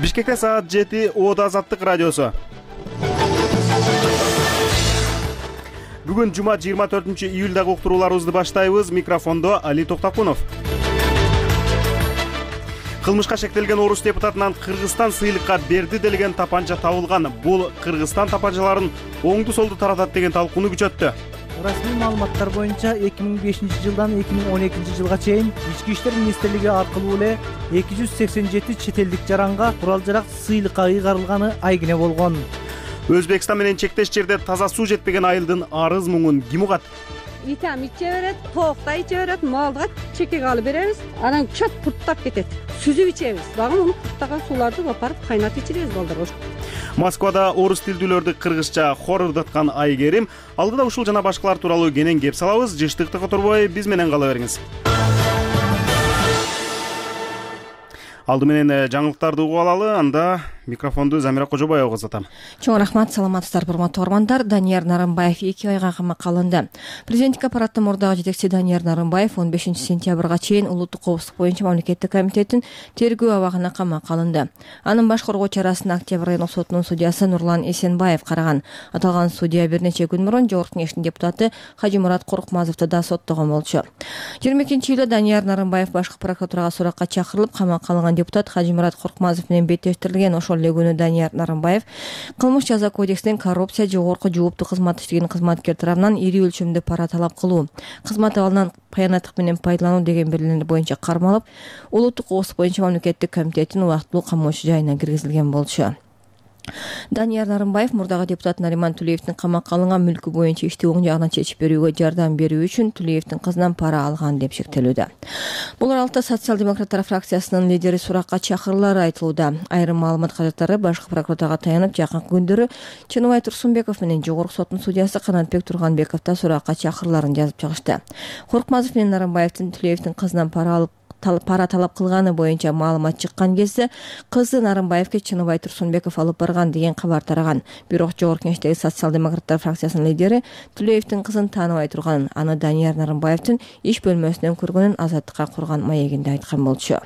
Бишкекте саат 7 Ода Азаттык радиосу. Бүгүн жума 24-июлдагы уктурууларыбызды баштайбыз. Микрофондо Али Токтакунов. Кылмышка шектелген орус депутатынан Кыргызстан сыйлыкка берди делген тапанча табылган. Бул Кыргызстан тапанчаларын оңду солду таратат деген талкууну күчөттү. Расмий маалыматтар боюнча 2005-жылдан 2012-жылга чейин Ички иштер министрлиги аркылуу эле 287 чет элдик жаранга курал-жарак сыйлыкка ыйгарылганы айгине болгон. Өзбекстан менен чектеш жерде таза суу жетпеген айылдын арыз муңун ким угат? Итем иче берет, тоокта иче берет, малга чекеге алып беребиз. Анан чат курттап кетет. Сүзүп ичебиз. Дагы муну курттаган сууларды апарып кайнатып ичиребиз балдарга. Москвада орус тилдүүлөрдү кыргызча хор ырдаткан Айгерим. Алдыда ушул жана башкалар тууралуу кенен кеп салабыз. Жыштыкты которбой биз менен кала бериңиз. Алды менен жаңылыктарды угуп алалы, анда микрофонду Замира Кожобаевага узатам. Чоң рахмат, саламатсыздар урматтуу угармандар. Данияр Нарымбаев 2 айга камакка алынды. Президенттик аппараттын мурдагы жетекчиси Данияр Нарымбаев 15-сентябрга чейин улуттук коопсуздук боюнча мамлекеттик комитеттин тергөө абагына камакка алынды. Анын баш коргоо чарасын Октябрь райондук сотунун судьясы Нурлан Эсенбаев караган. Аталган судья бир нече күн мурун Жогорку кеңештин депутаты Хажимурат Коркмазовду да соттогон болчу. 22-июлда Данияр Нарымбаев башкы прокуратурага суракка чакырылып, камакка алынган депутат Хажимурат Коркмазов менен беттештирилген. Ошол эле күнү Данияр Нарымбаев кылмыш жаза кодексинин коррупция жогорку жооптуу кызмат иштеген кызматкер тарабынан ири өлчөмдө пара талап кылуу, кызмат абалынан кыянаттык менен пайдалануу деген белгилер боюнча кармалып, улуттук коопсуздук боюнча мамлекеттик комитеттин убактылуу камоочу жайына киргизилген болчу. Данияр Нарымбаев мурдагы депутат Нариман Тулеевдин камакка алынган мүлкү боюнча ишти оң жагына чечип берүүгө жардам берүү үчүн Тулеевдин кызынан пара алган деп шектелүүдө. Бул аралыкта социал-демократтар фракциясынын лидери суракка чакырылары айтылууда. Айрым маалымат кажеттары башкы прокуратурага таянып, жакынкы күндөрү Чыныбай Турсунбеков менен Жогорку соттун судьясы Канатбек Турганбеков да суракка чакырыларын жазып чыгышты. Коркмазов менен Нарымбаевдин Тулеевдин кызынан пара талап кылганы боюнча маалымат чыккан кезде кызы Нарымбаевге Чыныбай Турсунбеков алып барган деген кабар тараган. Бирок Жогорку кеңештеги социал-демократтар фракциясынын лидери Тулеевдин кызын тааныбай турганын, аны Данияр Нарымбаевдин иш бөлмөсүнөн көргөнүн Азаттыкка курган маегинде айткан болчу.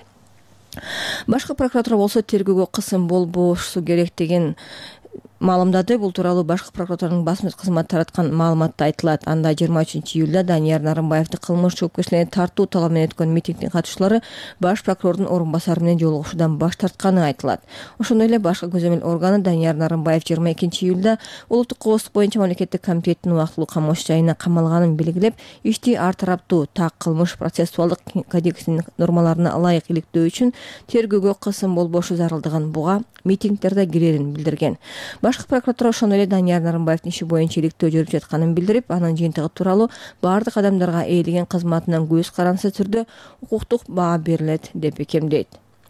Башкы прокуратура болсо тергөөгө кысым болбошу керек деген маалымдады. Бул тууралуу башкы прокуратуранын басмачы кызматы тараткан маалыматта айтылат. Анда 23-июлда Данияр Нарымбаевди кылмыш жоопкерчиликке тартуу талабы менен өткөн митингдин катышчылары баш прокурордун орун басары менен жолугушуудан баш тартканы айтылат. Ошондой эле башкы көзөмөл органы Данияр Нарымбаев 22-июлда улуттук коопсуздук боюнча мамлекеттик комитеттин убактылуу камоочу жайына камалганын белгилеп, ишти ар тараптуу так кылмыш процессуалдык кодексинин нормаларына ылайык иликтөө үчүн тергөөгө кысым болбошу зарылдыгын буга митингдерде кирерин билдирген. Башкы прокуратура ошондой эле Данияр Нарымбаевдин иши боюнча иликтөө жүрүп жатканын билдирип, анын жыйынтыгы тууралуу баардык адамдарга ээлеген кызматынан көз карансыз түрдө укуктук баа берилет деп бекемдейт.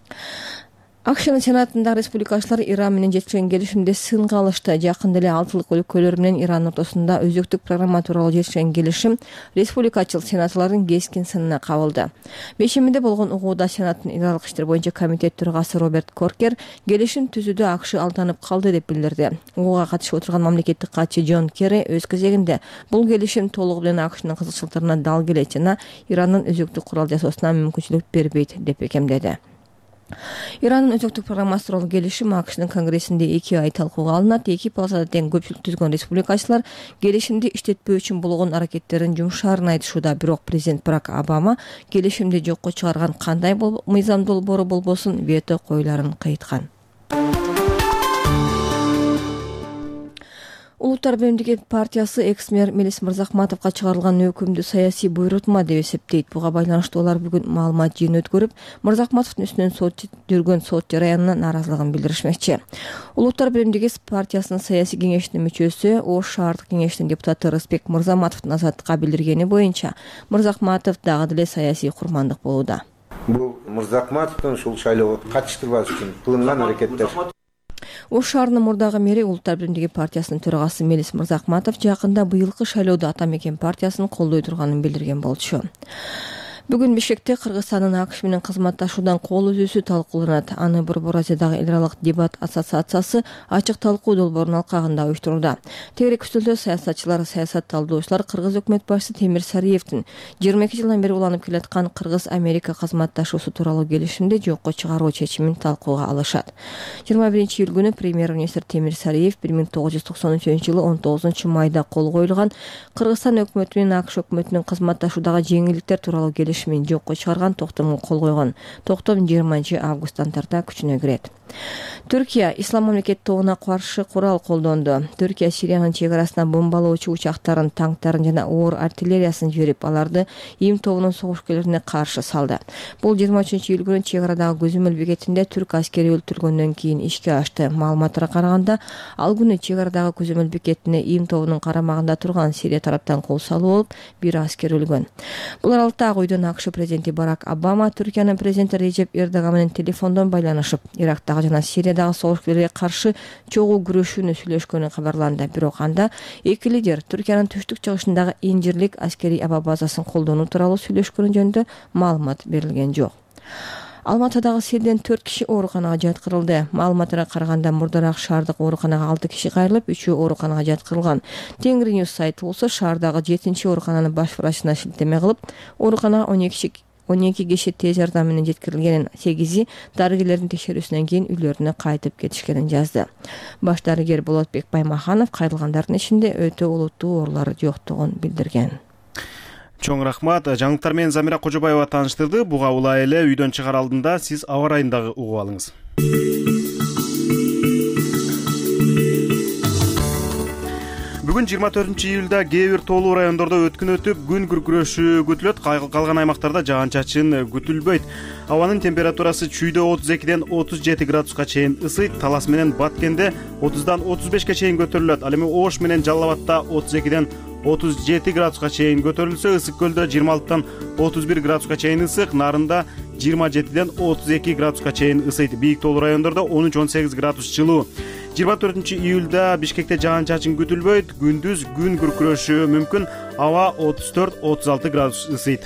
АКШнын сенатында республикачылар Иран менен жетишкен келишимде сынга алышты. Жакында эле алтылык өлкөлөр менен Иран ортосунда өзөктүк программа тууралуу жетишкен келишим республикачыл сенаторлордун кескин сынына кабылды. Бешембиде болгон угууда Сенаттын идаралык иштер боюнча комитет төрагасы Роберт Коркер келишим түзүүдө АКШ алданып калды деп билдирди. Угууга катышып отурган мамлекеттик катчы Джон Керри өз кезегинде бул келишим толугу менен АКШнын кызыкчылыктарына дал келет жана Ирандын өзөктүк курал жасоосуна мүмкүнчүлүк бербейт деп бекемдеди. Ирандын өзөктүк программасы тууралуу келишим АКШнын конгрессинде 2 ай талкууга алынат. Эки палатада тең көпчүлүк түзгөн республикачылар келишимди иштетпөө үчүн болгон аракеттерин жумшаарын айтышууда. Бирок президент Барак Обама келишимди жокко чыгарган кандай мыйзам долбоору болбосун вето коюларын кыйткан. Улуттар Биримдиги партиясы экс-мэр Мелис Мырзахматовго чыгарылган өкүмдү саясий буйрутма деп эсептейт. Буга байланыштуу алар бүгүн маалымат жыйыны өткөрүп, Мырзахматовдун үстүнөн жүргөн сот жараянына нааразылыгын билдиришмекчи. Улуттар Биримдиги партиясынын саясий кеңешинин мүчөсү, Ош шаардык кеңешинин депутаты Рысбек Мырзаматовдун Азаттыкка билдиргени боюнча, Мырзахматов дагы деле саясий курмандык болууда. Бул Мырзахматовдун ушул шайлоого катыштырбаш үчүн кылынган аракеттер. Ош шаарынын мурдагы мэри Улуттар Биримдиги партиясынын төрагасы Мелис Мырзахматов жакында быйылкы шайлоодо Ата Мекен партиясын колдой турганын билдирген болчу. Бүгүн Бишкекте Кыргызстандын АКШ менен кызматташуудан кол үзүүсү талкууланат. Аны Борбор Азиядагы эл аралык дебат ассоциациясы ачык талкуу долбоорунун алкагында уюштуруда. Тегерек үстөлдө саясатчылар, саясат талдоочулар Кыргыз өкмөт башчысы Темир Сариевдин 22 жылдан бери уланып келаткан Кыргыз-Америка кызматташуусу тууралуу келишимди жокко чыгаруу чечимин талкууга алышат. 21-июль күнү премьер-министр Темир Сариев 1993-жылы 19 майда кол коюлган Кыргызстан өкмөтү менен АКШ өкмөтүнүн кызматташуудагы жеңилдиктер тууралуу келишимин жокко чыгарган токтомго кол койгон. Токтом 20 августтан тарта күчүнө кирет. Түркия Ислам мамлекет тобуна каршы курал колдонду. Түркия Сириянын чек арасына бомбалоочу учактарын, танктарын жана оор артиллериясын жиберип, аларды ИИМ тобунун согушкерлерине каршы салды. Бул 23-июль күнү чек арадагы Көзөмөл бекетинде түрк аскери өлтүргөндөн кийин ишке ашты. Маалыматтарга караганда, ал күнү чек арадагы Көзөмөл бекетине ИИМ тобунун карамагында турган Сирия тараптан кол салуу болуп, бир аскер өлгөн. Бул аралыкта Ак үйдөн АКШ президенти Барак Обама Түркиянын президенти Режеп Эрдоган менен телефондон байланышып, Ирактагы жана Сириядагы согушкерлерге каршы чогуу күрөшүүнү сүйлөшкөнү кабарланды. Бирок анда эки лидер Түркиянын түштүк чыгышындагы Инжирлик аскерий аба базасын колдонуу тууралуу сүйлөшкөнү жөнүндө маалымат берилген жок. Алматыдагы селден 4 киши ооруканага жаткырылды. Маалыматтарга караганда мурдараак шаардык ооруканага 6 киши кайрылып, 3-өө ооруканага жаткырылган. Тенгри Ньюс сайты болсо шаардагы 7-чи оорукананын баш врачына шилтеме кылып, ооруканага 12 киши тез жардам менен жеткирилгенин, 8-и дарыгерлердин текшерүүсүнөн кийин үйлөрүнө кайтып кетишкенин жазды. Баш дарыгер Болотбек Баймаханов кайрылгандардын ичинде өтө олуттуу оорулар жоктугун билдирген. Чоң рахмат. Жаңылыктар менен Замира Кожобаева тааныштырды. Буга улай эле үйдөн чыгар алдында сиз аба ырайындагы угуп алыңыз. Бүгүн 24-июлда кээ бир тоолуу райондордо өткүн өтүп, күн күркүрөшү күтүлөт. Калган аймактарда жаан-чачын күтүлбөйт. Абанын температурасы чүйдө 32ден 37 градуска чейин ысыйт. Талас менен Баткенде 30дан 35ке чейин көтөрүлөт. Ал эми Ош менен Жалал Абадта 32ден 37 градуска чейин көтөрүлсө, Ысык көлдө 26тан 31 градуска чейин ысык, Нарында 27ден 32 градуска чейин ысыйт. Бийик тоолуу райондордо 13-18 градус жылуу. 24-июлда Бишкекте жаан-чачын күтүлбөйт. Күндүз күн күркүрөшү мүмкүн. Аба 34-36 градус ысыйт.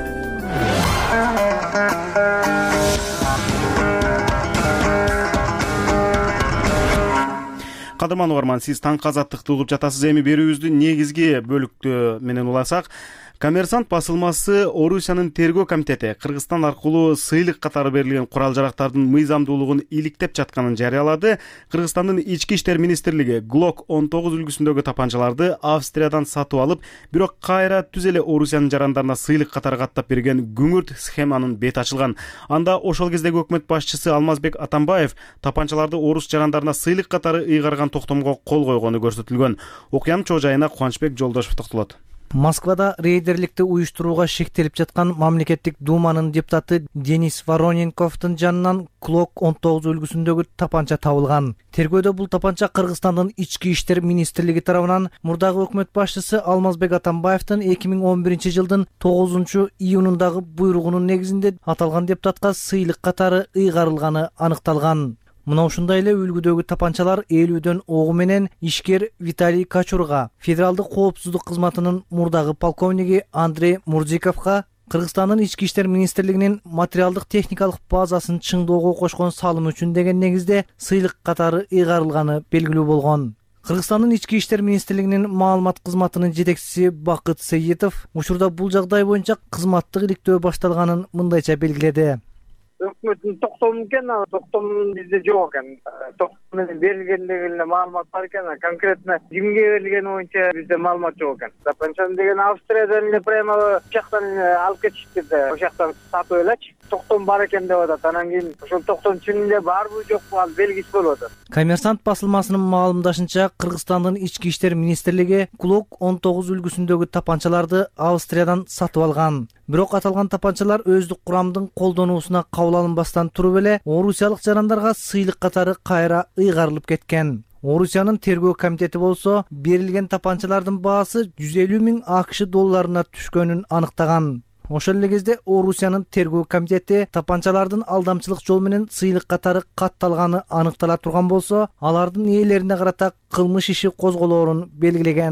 Кадырман угарман, сиз таңкы азаттыкты угуп жатасыз. Эми берүүбүздүн негизги бөлүктү менен уласак, Коммерсант басылмасы Орусиянын тергөө комитети Кыргызстан аркылуу сыйлык катары берилген курал-жарактардын мыйзамдуулугун иликтеп жатканын жарыялады. Кыргызстандын ички иштер министрлиги Glock 19 үлгүсүндөгү тапанчаларды Австриядан сатып алып, бирок кайра түз эле Орусиянын жарандарына сыйлык катары каттап берген күңүрт схеманын бети ачылган. Анда ошол кездеги өкмөт башчысы Алмазбек Атамбаев тапанчаларды орус жарандарына сыйлык катары ыйгарган токтомго кол койгону көрсөтүлгөн. Окуянын чоо жайына Кубанычбек Жолдошев токтолот. Москвада рейдерликти уюштурууга шектелип жаткан мамлекеттик думанын депутаты Денис Вороненковдун жанынан Glock 19 үлгүсүндөгү тапанча табылган. Тергөөдө бул тапанча Кыргызстандын ички иштер министрлиги тарабынан мурдагы өкмөт башчысы Алмазбек Атамбаевдин 2011 жылдын 9 июнундагы буйругунун негизинде аталган депутатка сыйлык катары ыйгарылганы аныкталган. Мына ушундай эле үлгүдөгү тапанчалар 50дөн огу менен ишкер Виталий Качурга, федералдык коопсуздук кызматынын мурдагы полковниги Андрей Мурзиковго, Кыргызстандын ички иштер министрлигинин материалдык техникалык базасын чыңдоого кошкон салым үчүн деген негизде сыйлык катары ыйгарылганы белгилүү болгон. Кыргызстандын ички иштер министрлигинин маалымат кызматынын жетекчиси Бакыт Сейитов учурда бул жагдай боюнча кызматтык иликтөө башталганын мындайча белгиледи. Өкмөттүн токтому экен, токтом бизде жок экен. Токтом менен берилгендеги эле маалымат бар экен, конкретно кимге берилгени боюнча бизде маалымат жок экен. Тапанчаны деген Австриядан эле прямо жактан алып кетишти да, ошол жактан сатып элечи. Токтом бар экен деп атат. Анан кийин ошол токтом чын эле барбы жокпу ал белгисиз болуп атат. Коммерсант басылмасынын маалымдашынча, Кыргызстандын ички иштер министрлиги Glock 19 үлгүсүндөгү тапанчаларды Австриядан сатып алган. Бирок аталган тапанчалар өздүк курамдын колдонуусуна кабыл алынбастан туруп эле орусиялык жарандарга сыйлык катары кайра ыйгарылып кеткен. Орусиянын тергөө комитети болсо берилген тапанчалардын баасы 150 000 АКШ долларына түшкөнүн аныктаган. Ошол эле кезде Орусиянын тергөө комитети тапанчалардын алдамчылык жол менен сыйлык катары катталганы аныктала турган болсо, алардын ээлерине карата кылмыш иши козголоорун белгилеген.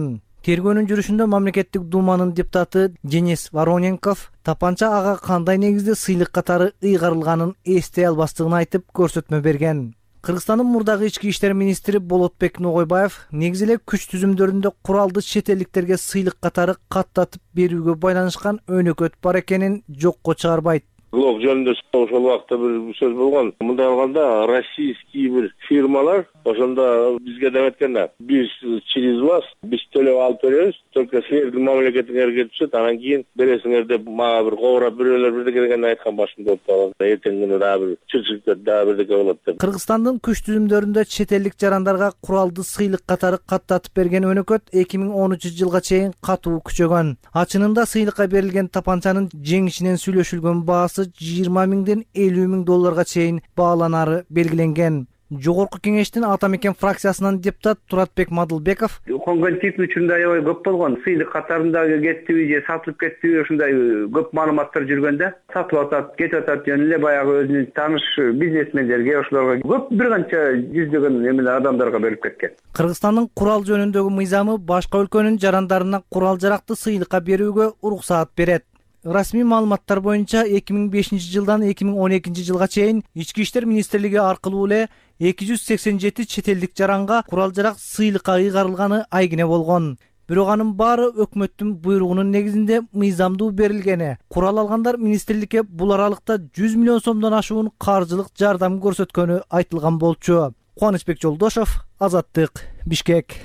Тергөөнүн жүрүшүндө мамлекеттик думанын депутаты Денис Вороненков тапанча ага кандай негизде сыйлык катары ыйгарылганын эстей албастыгын айтып көрсөтмө берген. Кыргызстандын мурдагы ички иштер министри Болотбек Ногойбаев негизи эле күч түзүмдөрүндө куралды чет элдиктерге сыйлык катары каттатып берүүгө байланышкан өнөкөт бар экенин жокко чыгарбайт. Блок жөнүндө ошол убакта бир сөз болгон. Мындай алганда российский бир фирмалар ошондо бизге деп айтканда, биз через вас биз төлөп алып беребиз, только силердин мамлекетиңерге түшөт, анан кийин бересиңер деп мага бир кобурап бирөөлөр бирдеке деген айткан башында болуп калган. Эртең күнү дагы бир чырчыктар дагы бирдеке болот деп. Кыргызстандын күч түзүмдөрүндө чет элдик жарандарга куралды сыйлык катары каттатып берген өнөкөт 2013-жылга чейин катуу күчөгөн. Ачынында сыйлыкка берилген тапанчанын жеңишинен сүйлөшүлгөн баасы 20 миңден 50 миң долларга чейин бааланары белгиленген. Жогорку кеңештин Ата Мекен фракциясынын депутат Туратбек Мадылбеков Конгон тип үчүндө аябай көп болгон. Сыйлык катарындагы кеттиби же сатылып кеттиби ушундай көп маалыматтар жүргөндө сатып атат, кетип атат жөн эле баягы өзүнүн тааныш бизнесмендерге, ошолорго көп бир канча жүздөгөн эмелер адамдарга берип кеткен. Кыргызстандын курал жөнүндөгү мыйзамы башка өлкөнүн жарандарына курал-жаракты сыйлыкка берүүгө уруксаат берет. Расмий маалыматтар боюнча 2005-жылдан 2012-жылга чейин Ички иштер министрлиги аркылуу эле 287 чет элдик жаранга курал-жарак сыйлыкка ыйгарылганы айгине болгон. Бирок анын баары өкмөттүн буйругунун негизинде мыйзамдуу берилгени. Курал алгандар министрликке бул аралыкта 100 миллион сомдон ашуун каржылык жардам көрсөткөнү айтылган болчу. Кубанычбек Жолдошов, Азаттык, Бишкек.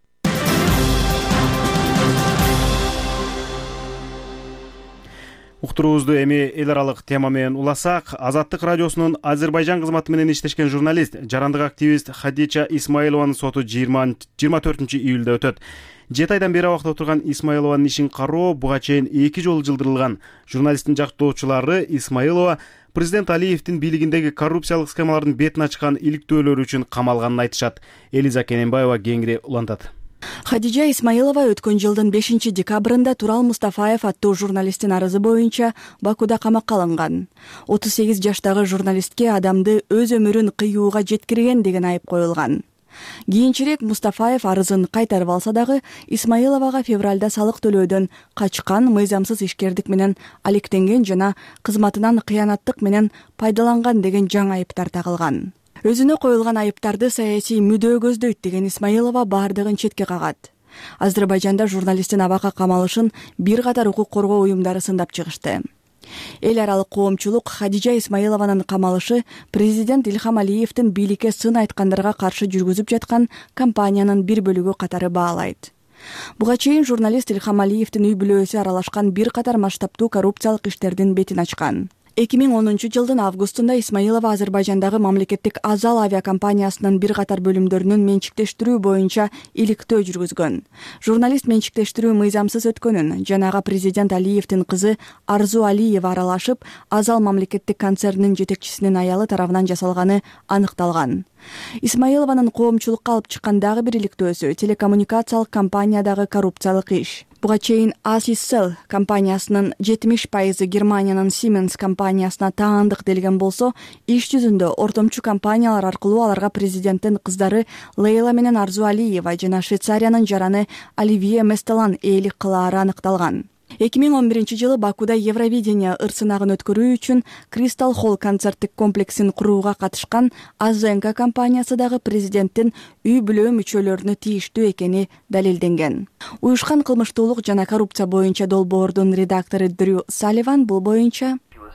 Уктуруубузду эми эл аралык тема менен уласак, Азаттык радиосунун Азербайжан кызматы менен иштешкен журналист, жарандык активист Хадича Исмаилованын соту 24-июлда өтөт. 7 айдан бери абакта отурган Исмаилованын ишин кароо буга чейин 2 жолу жылдырылган. Журналисттин жактоочулары Исмаилова президент Алиевдин бийлигиндеги коррупциялык схемалардын бетин ачкан иликтөөлөрү үчүн камалганын айтышат. Элиза Кененбаева кеңири улантат. Хадижа Исмаилова өткөн жылдын 5-декабрында Турал Мустафаев аттуу журналисттин арызы боюнча Бакуда камакка алынган. 38 жаштагы журналистке адамды өз өмүрүн кыюуга жеткирген деген айып коюлган. Кийинчерээк Мустафаев арызын кайтарып алса дагы, Исмаиловага февралда салык төлөөдөн качкан, мыйзамсыз ишкердик менен алектенген жана кызматынан кыянаттык менен пайдаланган деген жаңы айыптар тагылган. Өзүнө коюлган айыптарды саясий мүдөө көздөйт деген Исмаилова бардыгын четке кагат. Азербайжанда журналисттин абакка камалышын бир катар укук коргоо уюмдары сындап чыгышты. Эл аралык коомчулук Хадижа Исмаилованын камалышы президент Ильхам Алиевдин бийликке сын айткандарга каршы жүргүзүп жаткан кампаниянын бир бөлүгү катары баалайт. Буга чейин журналист Ильхам Алиевдин үй бүлөсү аралашкан бир катар масштабтуу коррупциялык иштердин бетин ачкан. 2010-жылдын августунда Исмаилова Азербайжандагы мамлекеттик Азал авиакомпаниясынын бир катар бөлүмдөрүнүн менчиктештирүү боюнча иликтөө жүргүзгөн. Журналист менчиктештирүү мыйзамсыз өткөнүн, жанагы президент Алиевдин кызы Арзу Алиева аралашып, Азал мамлекеттик концернинин жетекчисинин аялы тарабынан жасалганы аныкталган. Исмаилованын коомчулукка алып чыккан дагы бир иликтөөсү телекоммуникациялык компаниядагы коррупциялык иш. Буга чейин Асиссел компаниясынын 70% Германиянын Siemens компаниясына таандык делген болсо, иш жүзүндө ортомчу компаниялар аркылуу аларга президенттин кыздары Лейла менен Арзу Алиева жана Швейцариянын жараны Оливье Местелан ээлик кылаары аныкталган. 2011-жылы Бакуда Евровидение ырсынагын өткөрүү үчүн Кристал Холл концерттик комплексин курууга катышкан Азенка компаниясы дагы президенттин үй бүлө мүчөлөрүнө тийиштүү экени далилденген. Уюшкан кылмыштуулук жана коррупция боюнча долбоордун редактору Дрю Салливан бул боюнча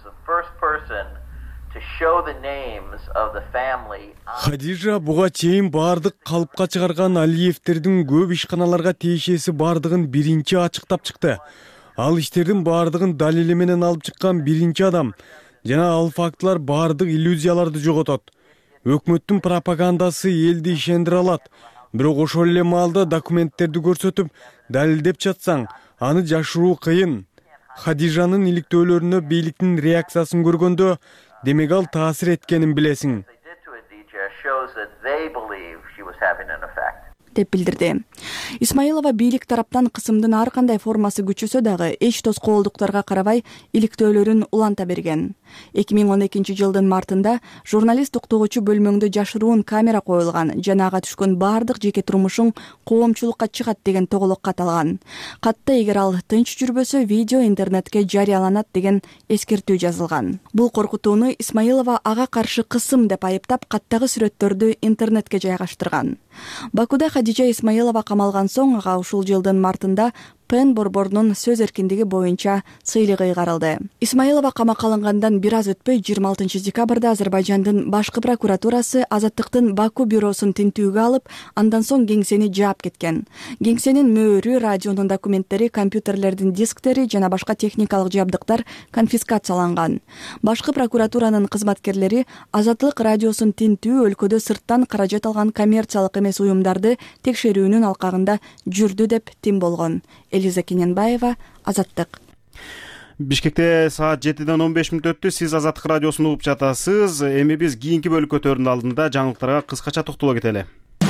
Хадижа буга чейин бардык калыпка чыгарган Алиевдердин көп ишканаларга тиешеси бардыгын биринчи ачыктап чыкты. Ал иштердин бардыгын далили менен алып чыккан биринчи адам жана ал фактылар бардык иллюзияларды жоготот. Өкмөттүн пропагандасы элди ишендире алат. Бирок ошол эле маалда документтерди көрсөтүп, далилдеп жатсаң, аны жашыруу кыйын. Хадижанын иликтөөлөрүнө бийликтин реакциясын көргөндө, демек ал таасир эткенин билесиң. деп билдирди. Исмаилова бийлик тараптан кысымдын ар кандай формасы күчөсө дагы эч тоскоолдуктарга карабай иликтөөлөрүн уланта берген. 2012 жылдын мартында журналист уктугучу бөлмөңдө жашыруун камера коюлган жана ага түшкөн баардык жеке турмушуң коомчулукка чыгат деген тоголок кат алган. Катта эгер ал тынч жүрбөсө видео интернетке жарыяланат деген эскертүү жазылган. Бул коркутууну Исмаилова ага каршы кысым деп айыптап, каттагы сүрөттөрдү интернетке жайгаштырган. Бакуда Хадижа Исмаилова камалган соң ага ушул жылдын мартында Пен борборунун сөз эркиндиги боюнча сыйлыгы ыйгарылды. Исмаилова камакка алынгандан бир аз өтпөй 26 декабрда Азербайжандын башкы прокуратурасы Азаттыктын Баку бюросун тинтүүгө алып, андан соң кеңсени жаап кеткен. Кеңсенин мөөрү, радионун документтери, компьютерлердин дисктери жана башка техникалык жабдыктар конфискацияланган. Башкы прокуратуранын кызматкерлери Азаттык радиосун тинтүү өлкөдө сырттан каражат алган коммерциялык эмес уюмдарды текшерүүнүн алкагында жүрдү деп тим болгон. Элиза Кененбаева, Азаттык. Бишкекте саат 7-ден 15 мүнөт өттү. Сиз Азаттык радиосун угуп жатасыз. Эми биз кийинки бөлүк көтөрүүнүн алдында жаңылыктарга кыскача токтоло кетели.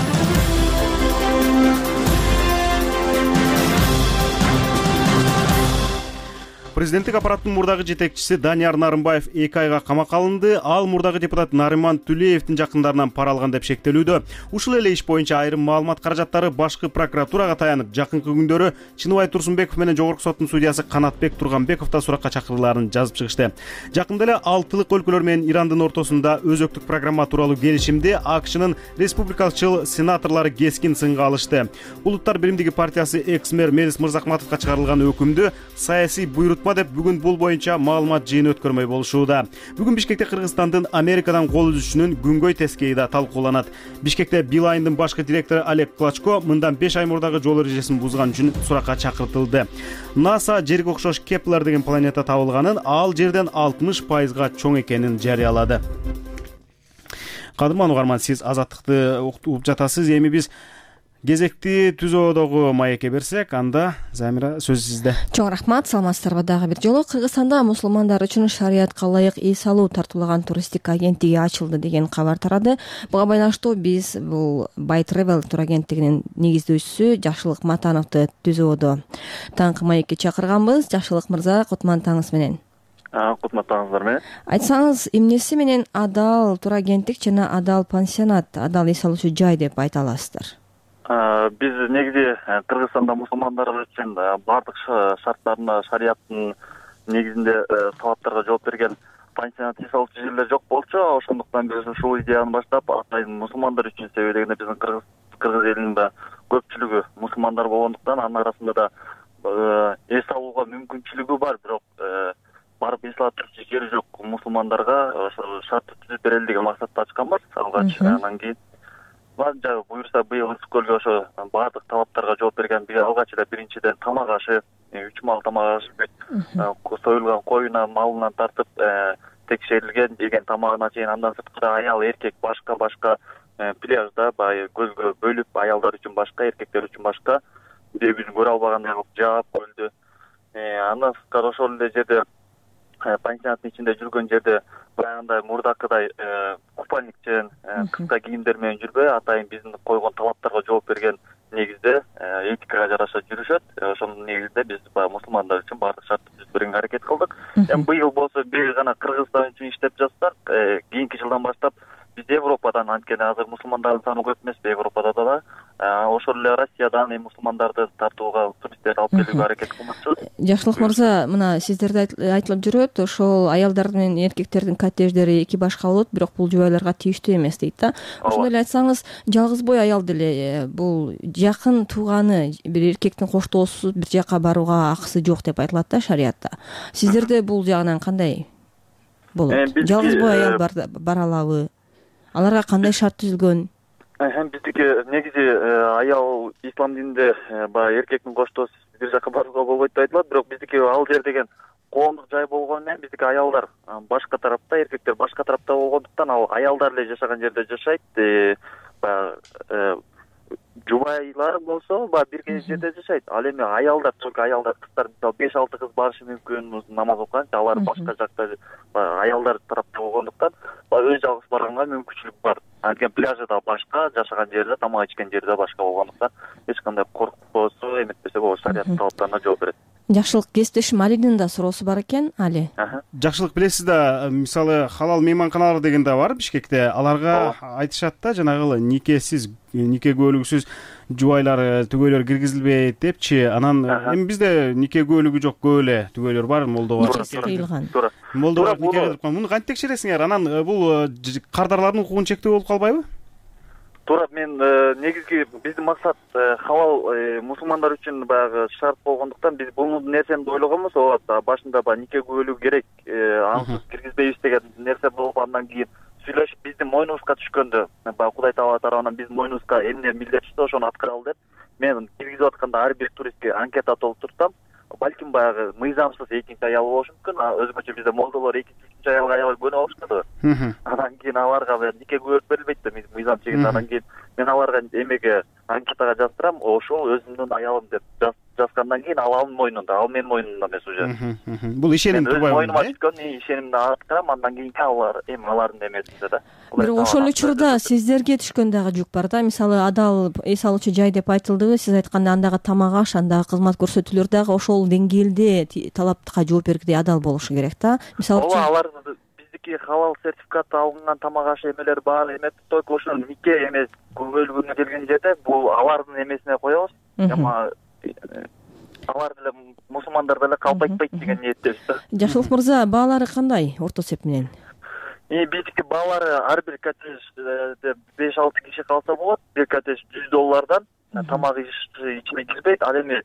Президенттик аппараттын мурдагы жетекчиси Данияр Нарымбаев 2 айга камакка алынды. Ал мурдагы депутат Нариман Түлеевдин жакындарынан пара алган деп шектелүүдө. Ушул эле иш боюнча айрым маалымат каражаттары башкы прокуратурага таянып, жакынкы күндөрү Чыныбай Турсунбеков менен Жогорку соттун судьясы Канатбек Турганбеков да суракка чакырылаарын жазып чыгышты. Жакында эле Алтылык өлкөлөр менен Ирандын ортосунда өзөктүк программа тууралуу келишимди АКШнын республикалык сенаторлору кескин сынга алышты. Улуттар биримдиги партиясы экс-мэр Мелис Мырзахматовго чыгарылган өкүмдү саясий буйрутма деп бүгүн бул боюнча маалымат жыйыны өткөрмөй болушууда. Бүгүн Бишкекте Кыргызстандын Америкадан кол үзүшүнүн күнгөй тескейи да талкууланат. Бишкекте Билайндын башкы директору Олег Клочко мындан 5 ай мурдагы жол эрежесин бузган үчүн суракка чакыртылды. НАСА жерге окшош Кеплер деген планета табылганын, ал жерден 60%га чоң экенин жарыялады. Кадырман угарман, сиз Азаттыкты угуп жатасыз. Эми биз кезекти түзөөдөгү маекке берсек, анда Замира сөз сизде. Чоң рахмат, саламатсыздарбы дагы бир жолу. Кыргызстанда мусулмандар үчүн шариатка ылайык үй салуу тартуулаган туристтик агенттиги ачылды деген кабар тарады. Буга байланыштуу биз бул Бай Travel турагенттигинин негиздөөчүсү Жакшылык Матановду түзөөдө таңкы маекке чакырганбыз. Жакшылык мырза, кутман таңыңыз менен. Кутматтаңыздар менен. Айтсаңыз, эмнеси менен Адал турагенттик жана Адал пансионат, Адал үй салуучу жай деп айта аласыздар? Биз негизи Кыргызстанда мусулмандар үчүн бардык шарттарына шарияттын негизинде талаптарга жооп берген пансионат үй салуучу жерлер жок болчу. Ошондуктан биз ушул идеяны баштап, атайын мусулмандар үчүн, себеби дегенде биздин кыргыз элинин көпчүлүгү мусулмандар болгондуктан анын арасында да эс алууга мүмкүнчүлүгү бар, бирок барып эс алып турчу жери жок мусулмандарга ошо шарт түзүп берели деген максатта ачканбыз алгач. Анан кийин буюрса быйыл ысык-көлгө ошо баардык талаптарга жооп берген. Алгач эле биринчиден тамак ашы, 3 мал тамак ашы, союлган коюнан, малынан тартып текшерилген, жеген тамагына чейин, андан сырткары аял, эркек башка пляжда баягы көзгө бөлүп, аялдар үчүн башка, эркектер үчүн башка, бир күн көрө албагандай кылып жаап көлдү. Андан сырткары ошол эле жерде пансионаттын ичинде жүргөн жерде баягындай мурдакыдай купальникчен, кыска кийимдер менен жүрбөй, атайын биздин койгон талаптарга жооп берген негизде этикага жараша жүрүшөт. Ошонун негизинде биз мусулмандар үчүн бардык шартты түзүп берүүгө аракет кылдык. Быйыл болсо бир гана Кыргызстан үчүн иштеп жатсак, кийинки жылдан баштап биз Европадан, анткени азыр мусулмандардын саны көп эмес Европада да, ошол эле Россиядан мусулмандарды тартууга, туристтерди алып келүүгө аракет кылмакчыбыз. Жакшылык мырза, мына сиздерде айтылып жүрөт, ошол аялдар менен эркектердин коттедждери эки башка болот, бирок бул жубайларга тийиштүү эмес дейт да. Ошондой эле айтсаңыз, жалгыз бой аял деле бул жакын тууганы, бир эркектин коштоосуз бир жака барууга акысы жок деп айтылат да шариятта. Сиздерде бул жагынан кандай болот? Жалгыз бой аял бара алабы? Аларга кандай шарт түзүлгөн? Биздики негизи аял ислам дининде баягы эркектин коштоосуз бир жака барууга болбойт деп айтылат, бирок биздики ал жер деген коомдук жай болгону менен биздики аялдар башка тарапта, эркектер башка тарапта болгондуктан ал аялдар эле жашаган жерде жашайт. Баягы жубайлар болсо бир жерде жашайт. Ал эми аялдар, только аялдар, кыздар мисалы 5-6 кыз барышы мүмкүн намаз окуганчы, алар башка жакта аялдар тарапта болгондуктан өз жалгыз барганга мүмкүнчүлүк бар. Анткени пляжы да башка, жашаган жери да, тамак ичкен жери да башка болгондуктан эч кандай коркпосо эметпесе болот, шарият талаптарына жооп берет. Жакшылык кесиптешим Алидин да суроосу бар экен. Али. Жакшылык, билесиз да, мисалы халал мейманканалар деген да бар Бишкекте. Аларга айтышат да, жанагы никесиз, нике көөлүгүсүз жубайлар, түгөйлөр киргизилбейт депчи. Анан эми бизде нике көөлүгү жок, көөлө түгөйлөр бар, молдо бар. Кыйылган. Молдо бар, нике кылып калган. Муну кантип текшересиңер? Анан бул кардарлардын укугун чектөө болуп калбайбы? Туура, мен негизги биздин максат халал мусулмандар үчүн баягы шарт болгондуктан биз бул нерсени ойлогонбуз. Башында баягы нике көөлүгү керек, ансыз киргизбейбиз деген нерсе болуп, андан кийин сүйлөшүп биздин мойнубузга түшкөндө баягы Кудай Таала тарабынан биздин мойнубузга эмне милдет түштү, ошону аткаралы деп мен киргизип атканда ар бир туристке анкета толтуртам. Балким баягы мыйзамсыз экинчи аял болушу мүмкүн. Өзгөчө бизде молдолор экинчи аялга аябай көнө болушкан. Андан кийин аларга нике көөлүк берилбейт да, мыйзам чегинде. Андан кийин мен аларга эмеге анкетага жаздырам, ошол өзүмдүн аялым деп жазгандан кийин ал мойнунда, ал менин мойнумда эмес уже. Бул ишеним турбайбы? Мойнума түшкөн ишенимди аткарам, андан кийин алар эми алардын эмесинде да. Бирок ошол эле учурда сиздерге түшкөн дагы жүк бар да. Мисалы адал эс алуучу жай деп айтылды. Сиз айтканда андагы тамак аш, андагы кызмат көрсөтүүлөр дагы ошол деңгээлде талапка жооп бергидей адал болушу керек да. Мисалы үчүн алар биздики халал сертификат алынган тамак аш эмелер бар эме, только ошол нике эмес көөлүгүнө келген жерде бул алардын эмесине коебуз. Эми алар деле мусулмандар деле калп айтпайт деген ниеттебиз да. Жакшылык мырза, баалары кандай орто эсеп менен? Биздики баалары ар бир коттеджде 5-6 киши калса болот. Бир коттедж $100, тамак ичине кирбейт. Ал эми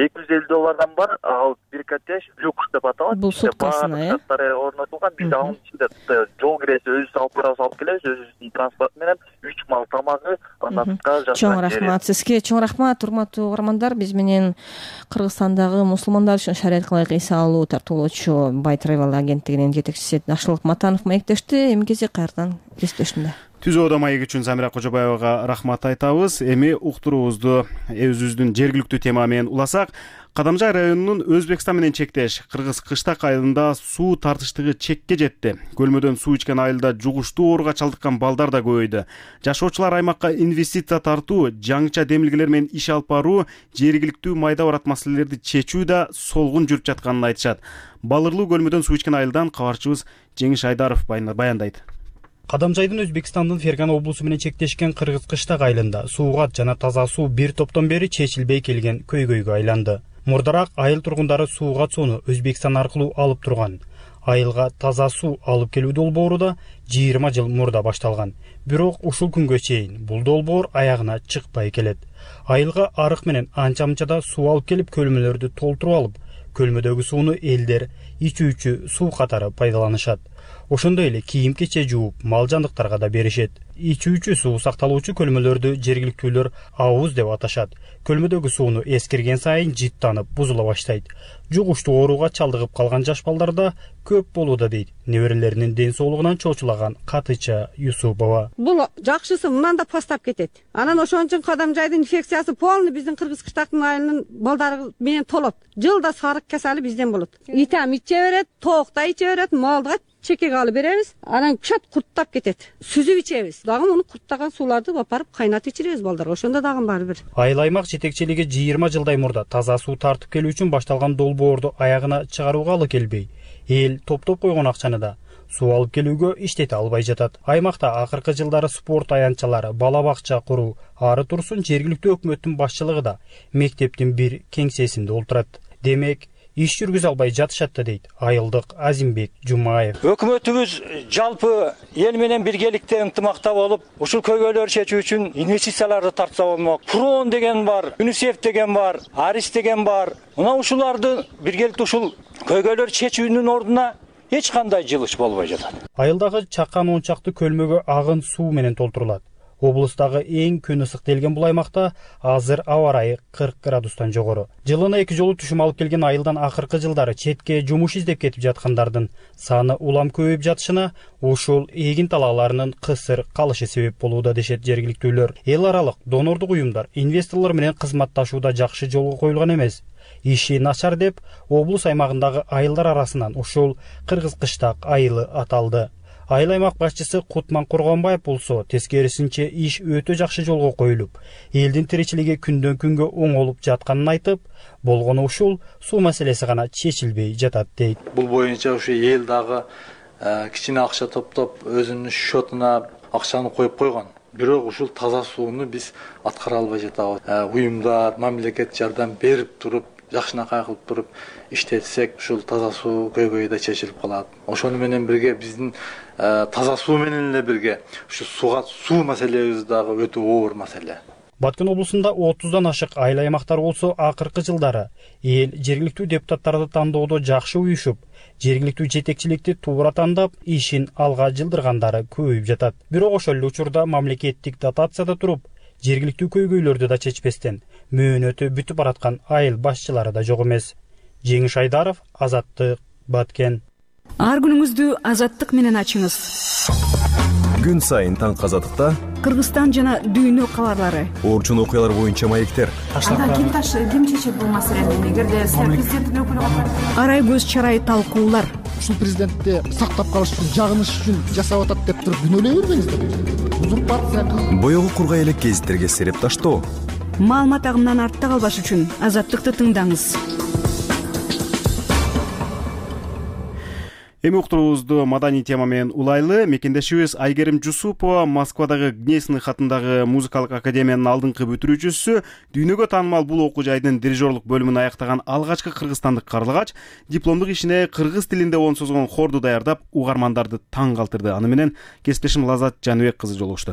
$250 бар, ал бир коттедж люкс деп аталат. Бул суткасына, шарттары орнотулган. Биз анын ичинде жол киресе өзүбүз алып барабыз, алып келебиз, өзүбүздүн транспорт менен 3 мал тамагы, андан тышкары чоң рахмат сизге. Чоң рахмат, урматтуу угармандар. Биз менен Кыргызстандагы мусулмандар үчүн шариятка ылайык эс алуу тартуулоочу Бай Travel агенттигинин жетекчиси Жакшылык Матанов маектешти. Эми кези кайрадан кесиптешимде. Түзөөдө маек үчүн Замира Кожобаевага рахмат айтабыз. Эми уктуруубузду өзүбүздүн жергиликтүү тема менен уласак. Кадамжай районунун Өзбекстан менен чектеш Кыргыз кыштак айылында суу тартыштыгы чекке жетти. Көлмөдөн суу ичкен айылда жугуштуу ооруга чалдыккан балдар да көбөйдү. Жашоочулар аймакка инвестиция тартуу, жаңыча демилгелер менен иш алып баруу, жергиликтүү майда барат маселелерди чечүү да солгун жүрүп жатканын айтышат. Балырлуу көлмөдөн суу ичкен айылдан кабарчыбыз Жеңиш Айдаров баяндайт. Кадамжайдын Өзбекстандын Фергана облусу менен чектешкен Кыргыз кыштак айылында сууга жана таза суу бир топтон бери чечилбей келген көйгөйгө айланды. Мурдараак айыл тургундары сууга сууну Өзбекстан аркылуу алып турган. Айылга таза суу алып келүү долбоору да 20 жыл мурда башталган. Бирок ушул күнгө чейин бул долбоор аягына чыкпай келет. Айылга арык менен анча-мынчада суу алып келип көлмөлөрдү толтуруп алып, көлмөдөгү сууну элдер ичүүчү суу катары пайдаланышат. Ошондой эле кийим-кече жууп, мал жандыктарга да беришет. Ичүүчү суу сакталуучу көлмөлөрдү жергиликтүүлөр ауыз деп аташат. Көлмөдөгү сууну эскирген сайын жыттанып, бузула баштайт. Жугуштуу ооруга чалдыгып калган жаш балдар да көп болууда дейт неберелеринин ден соолугунан чочулаган Катыча Юсупова. Бул жакшысы мындан да постап кетет. Анан ошон үчүн Кадамжайдын инфекциясы полный биздин Кыргыз кыштактын айылынын балдары менен толот. Жылда сарык кесели бизден болот. Итам иче берет, тоокта иче берет, малга чекеге алып беребиз. Анан чат курттап кетет. Сүзүп ичебиз. Дагы муну курттаган сууларды барып кайнатып ичиребиз балдарга. Ошондо дагы баары бир. Айыл аймак жетекчилиги 20 жылдай мурда таза суу тартып келүү үчүн башталган долбоорду аягына чыгарууга алы келбей, эл топтоп койгон акчаны да суу алып келүүгө иштете албай жатат. Аймакта акыркы жылдары спорт аянтчалары, бала бакча куруу, ары турсун жергиликтүү өкмөттүн башчылыгы да мектептин бир кеңсесинде олтурат. Демек, иш жүргүзө албай жатышат да дейт айылдык Азимбек Жумаев. Өкмөтүбүз жалпы эл менен биргеликте ынтымакта болуп, ушул көйгөйлөрдү чечүү үчүн инвестицияларды тартса болмок. Фрон деген бар, ЮНИСЕФ деген бар, Арис деген бар. Мына ушуларды биргеликте ушул көйгөйлөрдү чечүүнүн ордуна эч кандай жылыш болбой жатат. Айылдагы чакан 10 чакты көлмөгө агын суу менен толтурулат. Облустагы эң күн ысык делген бул аймакта азыр аба ырайы 40 градустан жогору. Жылына 2 жолу түшүм алып келген айылдан акыркы жылдары четке жумуш издеп кетип жаткандардын саны улам көбөйүп жатышына ушул эгин талааларынын кысыр калышы себеп болууда дешет жергиликтүүлөр. Эл аралык донордук уюмдар инвесторлор менен кызматташууда жакшы жолго коюлган эмес. Иши начар деп облус аймагындагы айылдар арасынан ушул Кыргыз кыштак айылы аталды. Айыл аймак башчысы Кутман Кургонбаев болсо тескерисинче иш өтө жакшы жолго коюлуп, элдин тиричилиги күндөн күнгө оңолуп жатканын айтып, болгону ушул суу маселеси гана чечилбей жатат дейт. Бул боюнча ушу эл дагы кичине акча топтоп өзүнүн счетуна акчаны коюп койгон. Бирок ушул таза сууну биз аткара албай жатабыз. Уюмдар, мамлекет жардам берип туруп, жакшынакай кылып туруп иштетсек, ушул таза суу көйгөйү да чечилип калат. Ошону менен бирге биздин таза суу менен эле бирге ушу суу маселебиз дагы өтө оор маселе. Баткен облусунда 30дан ашык айыл аймактар болсо, акыркы жылдары эл жергиликтүү депутаттарды тандоодо жакшы уюшуп, жергиликтүү жетекчиликти туура тандап, ишин алга жылдыргандары көбөйүп жатат. Бирок ошол эле учурда мамлекеттик дотацияда туруп, жергиликтүү көйгөйлөрдү да чечпестен мөөнөтү бүтүп бараткан айыл башчылары да жок эмес. Жеңиш Айдаров, Азаттык, Баткен. Ар күнүңүздү Азаттык менен ачыңыз. Күн сайын таңкы Азаттыкта Кыргызстан жана дүйнө кабарлары, орчун окуялар боюнча маектер. Ким чечет бул маселени? Эгерде президенттин өкүлү арай көз чарай талкуулар. Ушул президентти сактап калыш үчүн, жагыныш үчүн жасап атат деп туруп күнөөлөй бербеңиздер. Узурпация кылып, Боёгу кургай элек гезиттерге сереп таштоо. Маалымат агымынан артта калбаш үчүн Азаттыкты тыңдаңыз. Эми уктуруубузду маданий тема менен улайлы. Мекендешибиз Айгерим Жусупова Москвадагы Гнесиных атындагы музыкалык академиянын алдыңкы бүтүрүүчүсү, дүйнөгө таанымал бул окуу жайдын дирижерлук бөлүмүн аяктаган алгачкы кыргызстандык карлыгач, дипломдук ишине кыргыз тилинде он созгон хорду даярдап, угармандарды таң калтырды. Аны менен кесиптешим Лазат Жаныбек кызы жолугушту.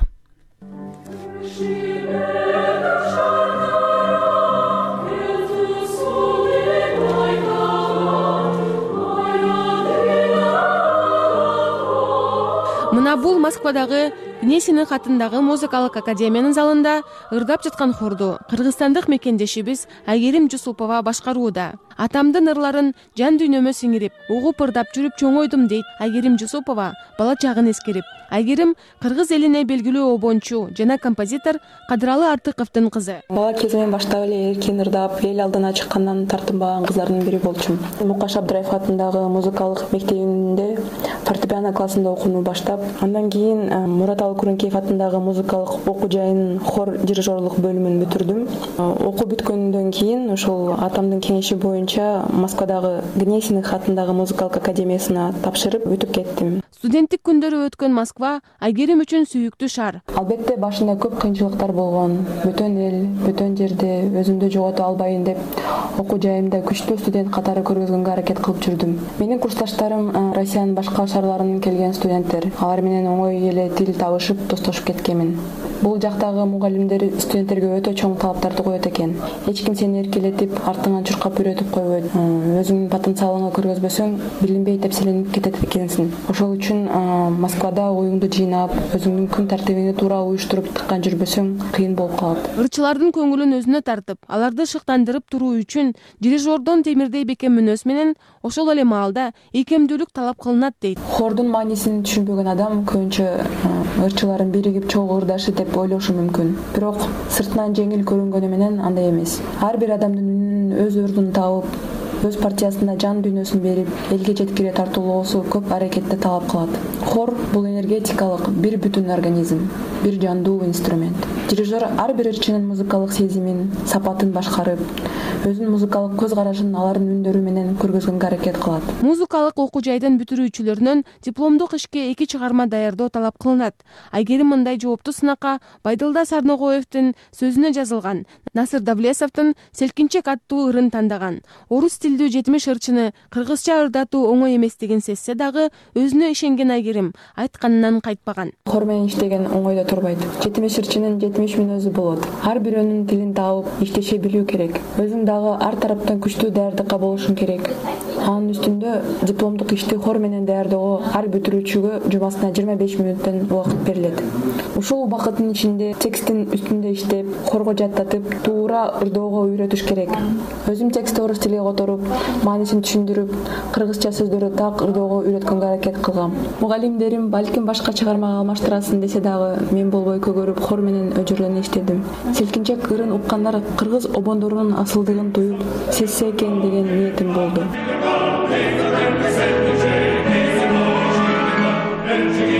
Мына бул Москвадагы Гнесиных атындагы музыкалык академиянын залында ырдап жаткан хорду кыргызстандык мекендешибиз Айгерим Жусупова башкарууда. Атамдын ырларын жан дүйнөмө сиңирип, угуп ырдап жүрүп чоңойдум дейт Айгерим Жусупова бала чагын эскерип. Айгерим кыргыз элине белгилүү обончу жана композитор Кадыралы Артыковдун кызы. Бала кезимден баштап эле эркин ырдап, эл алдына чыккандан тартынбаган кыздардын бири болчумун. Мукаш Абдыраев атындагы музыкалык мектебинде фортепиано классында окууну баштап, андан кийин Мурат Алкуренкеев атындагы музыкалык окуу жайынын хор дирижерлук бөлүмүн бүтүрдүм. Окуу бүткөндөн кийин ошол атамдын кеңеши боюнча Москвадагы Гнесиных атындагы музыкалык академиясына тапшырып өтүп кеттим. Студенттик күндөрү өткөн Москва Айгерим үчүн сүйүктүү шаар. Албетте башында көп кыйынчылыктар болгон. Бөтөн эл, бөтөн жерде өзүмдү жогото албайын деп окуу жайымда күчтүү студент катары көргөзгөнгө аракет кылып жүрдүм. Менин курсташтарым Россиянын башка шаарларынан келген студенттер. Алар менен оңой эле тил табышып, достошуп кеткенмин. Бул жактагы мугалимдер студенттерге өтө чоң талаптарды коет экен. Эч ким сени эркелетип, артыңан чуркап үйрөтүп койбойт. Өзүңдүн потенциалыңа көргөзбөсөң, билинбей тепселенип кетет экенсиң. Ошол үчүн Москвада оюңду жыйнап, өзүңдүн күн тартибиңди туура уюштуруп тыккан жүрбөсөң, кыйын болуп калат. Ырчылардын көңүлүн өзүнө тартып, аларды шыктандырып туруу үчүн дирижердон Темирдей бекем мүнөз менен ошол эле маалда ийкемдүүлүк талап кылынат дейт. Хордун маанисин түшүнбөгөн адам көбүнчө ырчыларын биригип чогуу ырдашы деп ойлошу мүмкүн. Бирок сыртынан жеңил көрүнгөнү менен андай эмес. Ар бир адамдын үнүнүн өз ордун табып, өз партиясына жан дүйнөсүн берип, элге жеткире тартуулоосу көп аракетти талап кылат. Хор бул энергетикалык бир бүтүн организм, бир жандуу инструмент. Дирижер ар бир ырчынын музыкалык сезимин, сапатын башкарып, өзүнүн музыкалык көз карашын алардын үндөрү менен көргөзгөнгө аракет кылат. Музыкалык окуу жайдын бүтүрүүчүлөрүнөн дипломдук ишке 2 чыгарма даярдоо талап кылынат. Айгерим мындай жооптуу сынакка Байдылда Сарногоевдин сөзүнө жазылган Насыр Давлесовдун Селкинчек аттуу ырын тандаган. Орус тилдүү 70 ырчыны кыргызча ырдатуу оңой эместигин сезсе дагы өзүнө ишенген Айгерим айтканынан кайтпаган. Хор менен иштеген оңойдо турбайт. 70 ырчынын 70 мүнөзү болот. Ар бирөөнүн тилин таап иштеше билүү керек. Өзүң дагы ар тараптан күчтүү даярдыкка болушуң керек. Анын үстүндө дипломдук ишти хор менен даярдоого ар бүтүрүүчүгө жумасына 25 мүнөттөн убакыт берилет. Ушул убакыттын ичинде текстин үстүндө иштеп, хорго жаттатып, туура ырдоого үйрөтүш керек. Өзүм текстти орус тилиге которуп, маанисин түшүндүрүп, кыргызча сөздөрдү так ырдоого үйрөткөнгө аракет кылгам. Мугалимдерим балким башка чыгармага алмаштырасың десе дагы, мен болбой көгөрүп хор менен өжүрлөнө иштедим. Селкинчек ырын уккандар кыргыз обондорунун асылдыгын туюп, сезсе экен деген ниетим болду.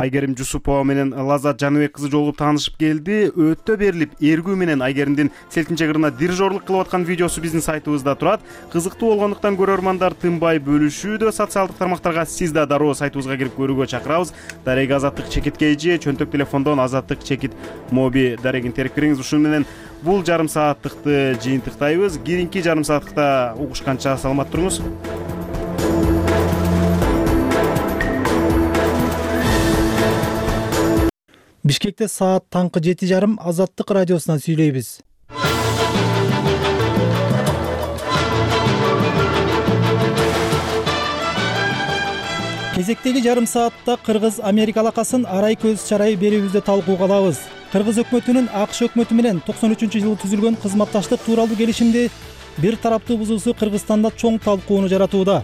Айгерим Жусупова менен Лазат Жаныбек кызы жолугуп таанышып келди. Өтө берилип эргүү менен Айгеримдин селтинчегирина дирижерлук кылып аткан видеосу биздин сайтыбызда турат. Кызыктуу болгондуктан көрөрмандар тынбай бөлүшүүдө. Социалдык тармактарга сиз да дароо сайтыбызга кирип көрүүгө чакырабыз. Дареги Азаттык чекит KG, чөнтөк телефондон Азаттык чекит моби дарегин терип кириңиз. Ушун менен бул жарым сааттыкты жыйынтыктайбыз. Кийинки жарым сааттыкта угушканча саламат туруңуз. Бишкекте саат таңкы 7:30 Азаттык радиосунан сүйлөйбүз. Кезектеги жарым саатта Кыргыз-Америка алакасын арай көз чарай берүүбүздө талкууга алабыз. Кыргыз өкмөтүнүн АКШ өкмөтү менен 93-жылы түзүлгөн кызматташтык тууралуу келишимди бир тараптуу бузуусу Кыргызстанда чоң талкууну жаратууда.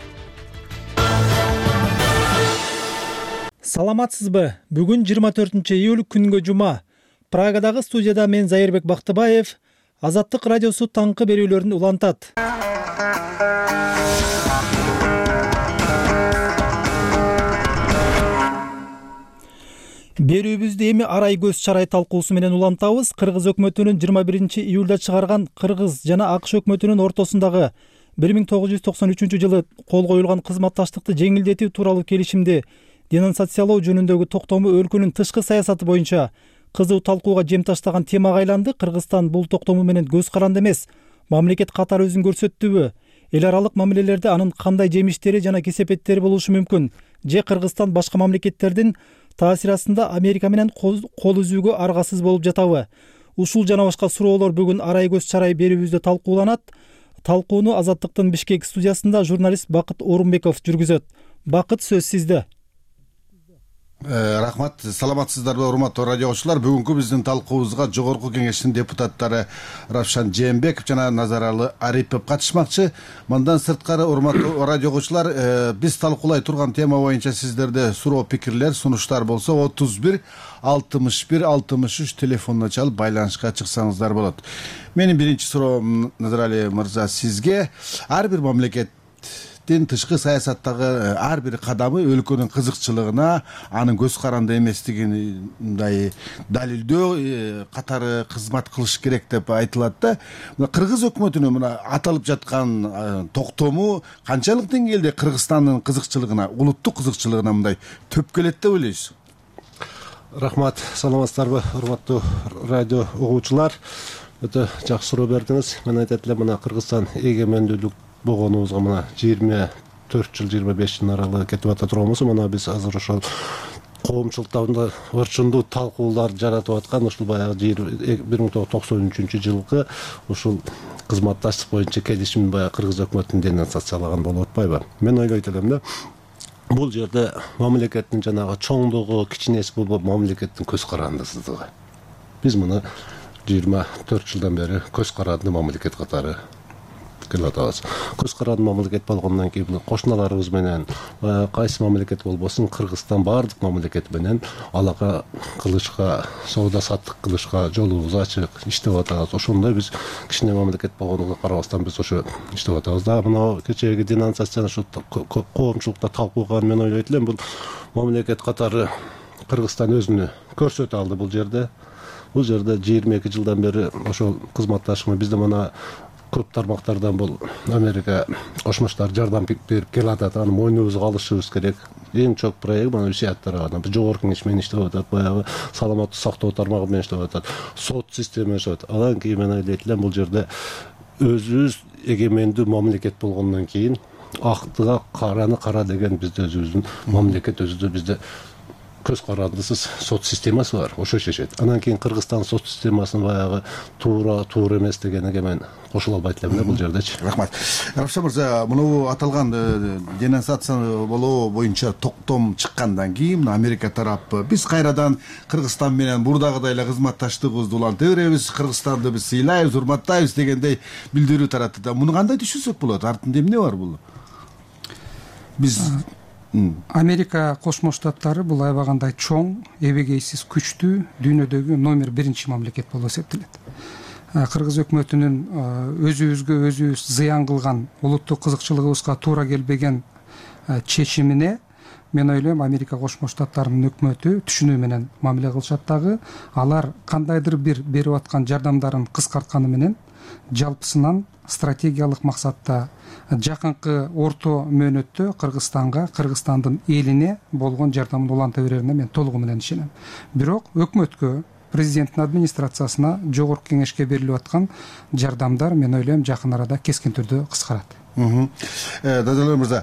Саламатсызбы? Бүгүн 24 июль күнгө жума. Прагадагы студияда мен Зайырбек Бактыбаев. Азаттык радиосу таңкы берүүлөрүн улантат. Берүүбүздү эми арай көз чарай талкуусу менен улантабыз. Кыргыз өкмөтүнүн 21 июлда чыгарган Кыргыз жана АКШ өкмөтүнүн ортосундагы 1993 кол коюлган кызматташтыкты жеңилдетүү тууралуу келишимди денонсациялоо жөнүндөгү токтому өлкөнүн тышкы саясаты боюнча кызуу талкууга жем таштаган темага айланды. Кыргызстан бул токтому менен көз каранды эмес, мамлекет катары өзүн көрсөттүбү? Эл аралык мамилелерде анын кандай жемиштери жана кесепеттери болушу мүмкүн? Же Кыргызстан башка мамлекеттердин таасир астында Америка менен кол үзүүгө аргасыз болуп жатабы? Ушул жана башка суроолор бүгүн арай көз чарай берүүбүздө талкууланат. Талкууну Азаттыктын Бишкек студиясында журналист Бакыт Орунбеков жүргүзөт. Бакыт, сөз сизде. Рахмат, саламатсыздарбы урматтуу радиочулар. Бүгүнкү биздин талкуубузга жогорку кеңештин депутаттары Равшан Жээнбеков жана Назаралы Арипов катышмакчы. Мындан сырткары урматтуу радиочулар, биз талкуулай турган тема боюнча сиздерде суроо, пикирлер, сунуштар болсо 31 61 63 телефонуна чалып байланышка чыксаңыздар болот. Менин биринчи суроом, Назаралы мырза, сизге ар бир мамлекет тышкы саясаттагы ар бир кадамы өлкөнүн кызыкчылыгына, анын көз каранды эместигин мындай далилдөө катары кызмат кылыш керек деп айтылат да. Кыргыз өкмөтүнүн мына аталып жаткан токтому канчалык деңгээлде Кыргызстандын кызыкчылыгына, улуттук кызыкчылыгына мындай төп келет деп ойлойсуз? Рахмат, саламатсыздарбы урматтуу радио угуучулар. Өтө жакшы суроо бердиңиз. Мен айтат элем, мына Кыргызстан эгемендүүлүк болгонубузга мына 24 жыл 25 жыл аралыгы кетип ата турганбыз. Мына биз азыр ошол коомчулуктарда ырчындуу талкуулар жаратып аткан ушул баягы 1993 жылкы ушул кызматташтык боюнча келишим баягы Кыргыз өкмөтүнүн денонсациялаган болуп атпайбы? Мен ойлойт элем да, бул жерде мамлекеттин жанагы чоңдугу, кичинеси болбоп, мамлекеттин көз карандысыздыгы. Биз муну 24 жылдан бери көз каранды мамлекет катары келип атабыз. Көз каранды мамлекет болгондон кийин кошуналарыбыз менен кайсы мамлекет болбосун Кыргызстан бардык мамлекет менен алака кылышка, соода саттык кылышка жолубуз ачык, иштеп атабыз. Ошондой биз кичине мамлекет болгонуна карабастан биз ошо иштеп атабыз. Да мына кечээги денонсацияны ошо коомчулукта талкууган мен ойлойт элем, бул мамлекет катары Кыргызстан өзүнү көрсөтө алды бул жерде. Бул жерде 22 жылдан бери ошол кызматташма бизде мына көп тармактардан бул Америка Кошмо Штаттар жардам берип келатат. Аны мойнубузга алышыбыз керек. Эң чоң проект мына УСИАД тарабынан жогорку кеңеш менен иштеп атат, баягы саламаттык сактоо тармагы менен иштеп атат, сот система иштеп атат. Анан кийин мен ойлойт элем, бул жерде өзүбүз эгемендүү мамлекет болгондон кийин актыга караны кара деген бизде өзүбүздүн мамлекет өзүдө бизде көз карандысыз сот системасы бар, ошо шешет. Анан кийин Кыргызстан сот системасынын баягы туура эмес дегенге мен кошула албайт элем да бул жердечи. Рахмат. Равшан мырза, муну аталган денонсация болуу боюнча токтом чыккандан кийин Америка тарапы биз кайрадан Кыргызстан менен бурдагыдай эле кызматташтыгыбызды уланта беребиз, Кыргызстанды биз сыйлайбыз, урматтайбыз дегендей билдирүү таратты да. Муну кандай түшүнсөк болот? Артында эмне бар бул? Биз Америка Кошмо Штаттары бул аябагандай чоң, эбегейсиз күчтүү дүйнөдөгү номер 1 мамлекет болуп эсептелет. Кыргыз өкмөтүнүн өзүбүзгө өзүбүз зыян кылган, улуттук кызыкчылыгыбызга туура келбеген чечимине мен ойлойм Америка Кошмо Штаттарынын өкмөтү түшүнүү менен мамиле кылышат дагы. Алар кандайдыр бир берип аткан жардамдарын кыскартканы менен жалпысынан стратегиялык максатта жакынкы орто мөөнөттө Кыргызстандын элине болгон жардамын уланта берерине мен толугу менен ишенем. Бирок өкмөткө, президенттин администрациясына, жогорку кеңешке берилип аткан жардамдар мен ойлойм жакын арада кескин түрдө кыскарат. Дадалар мырза,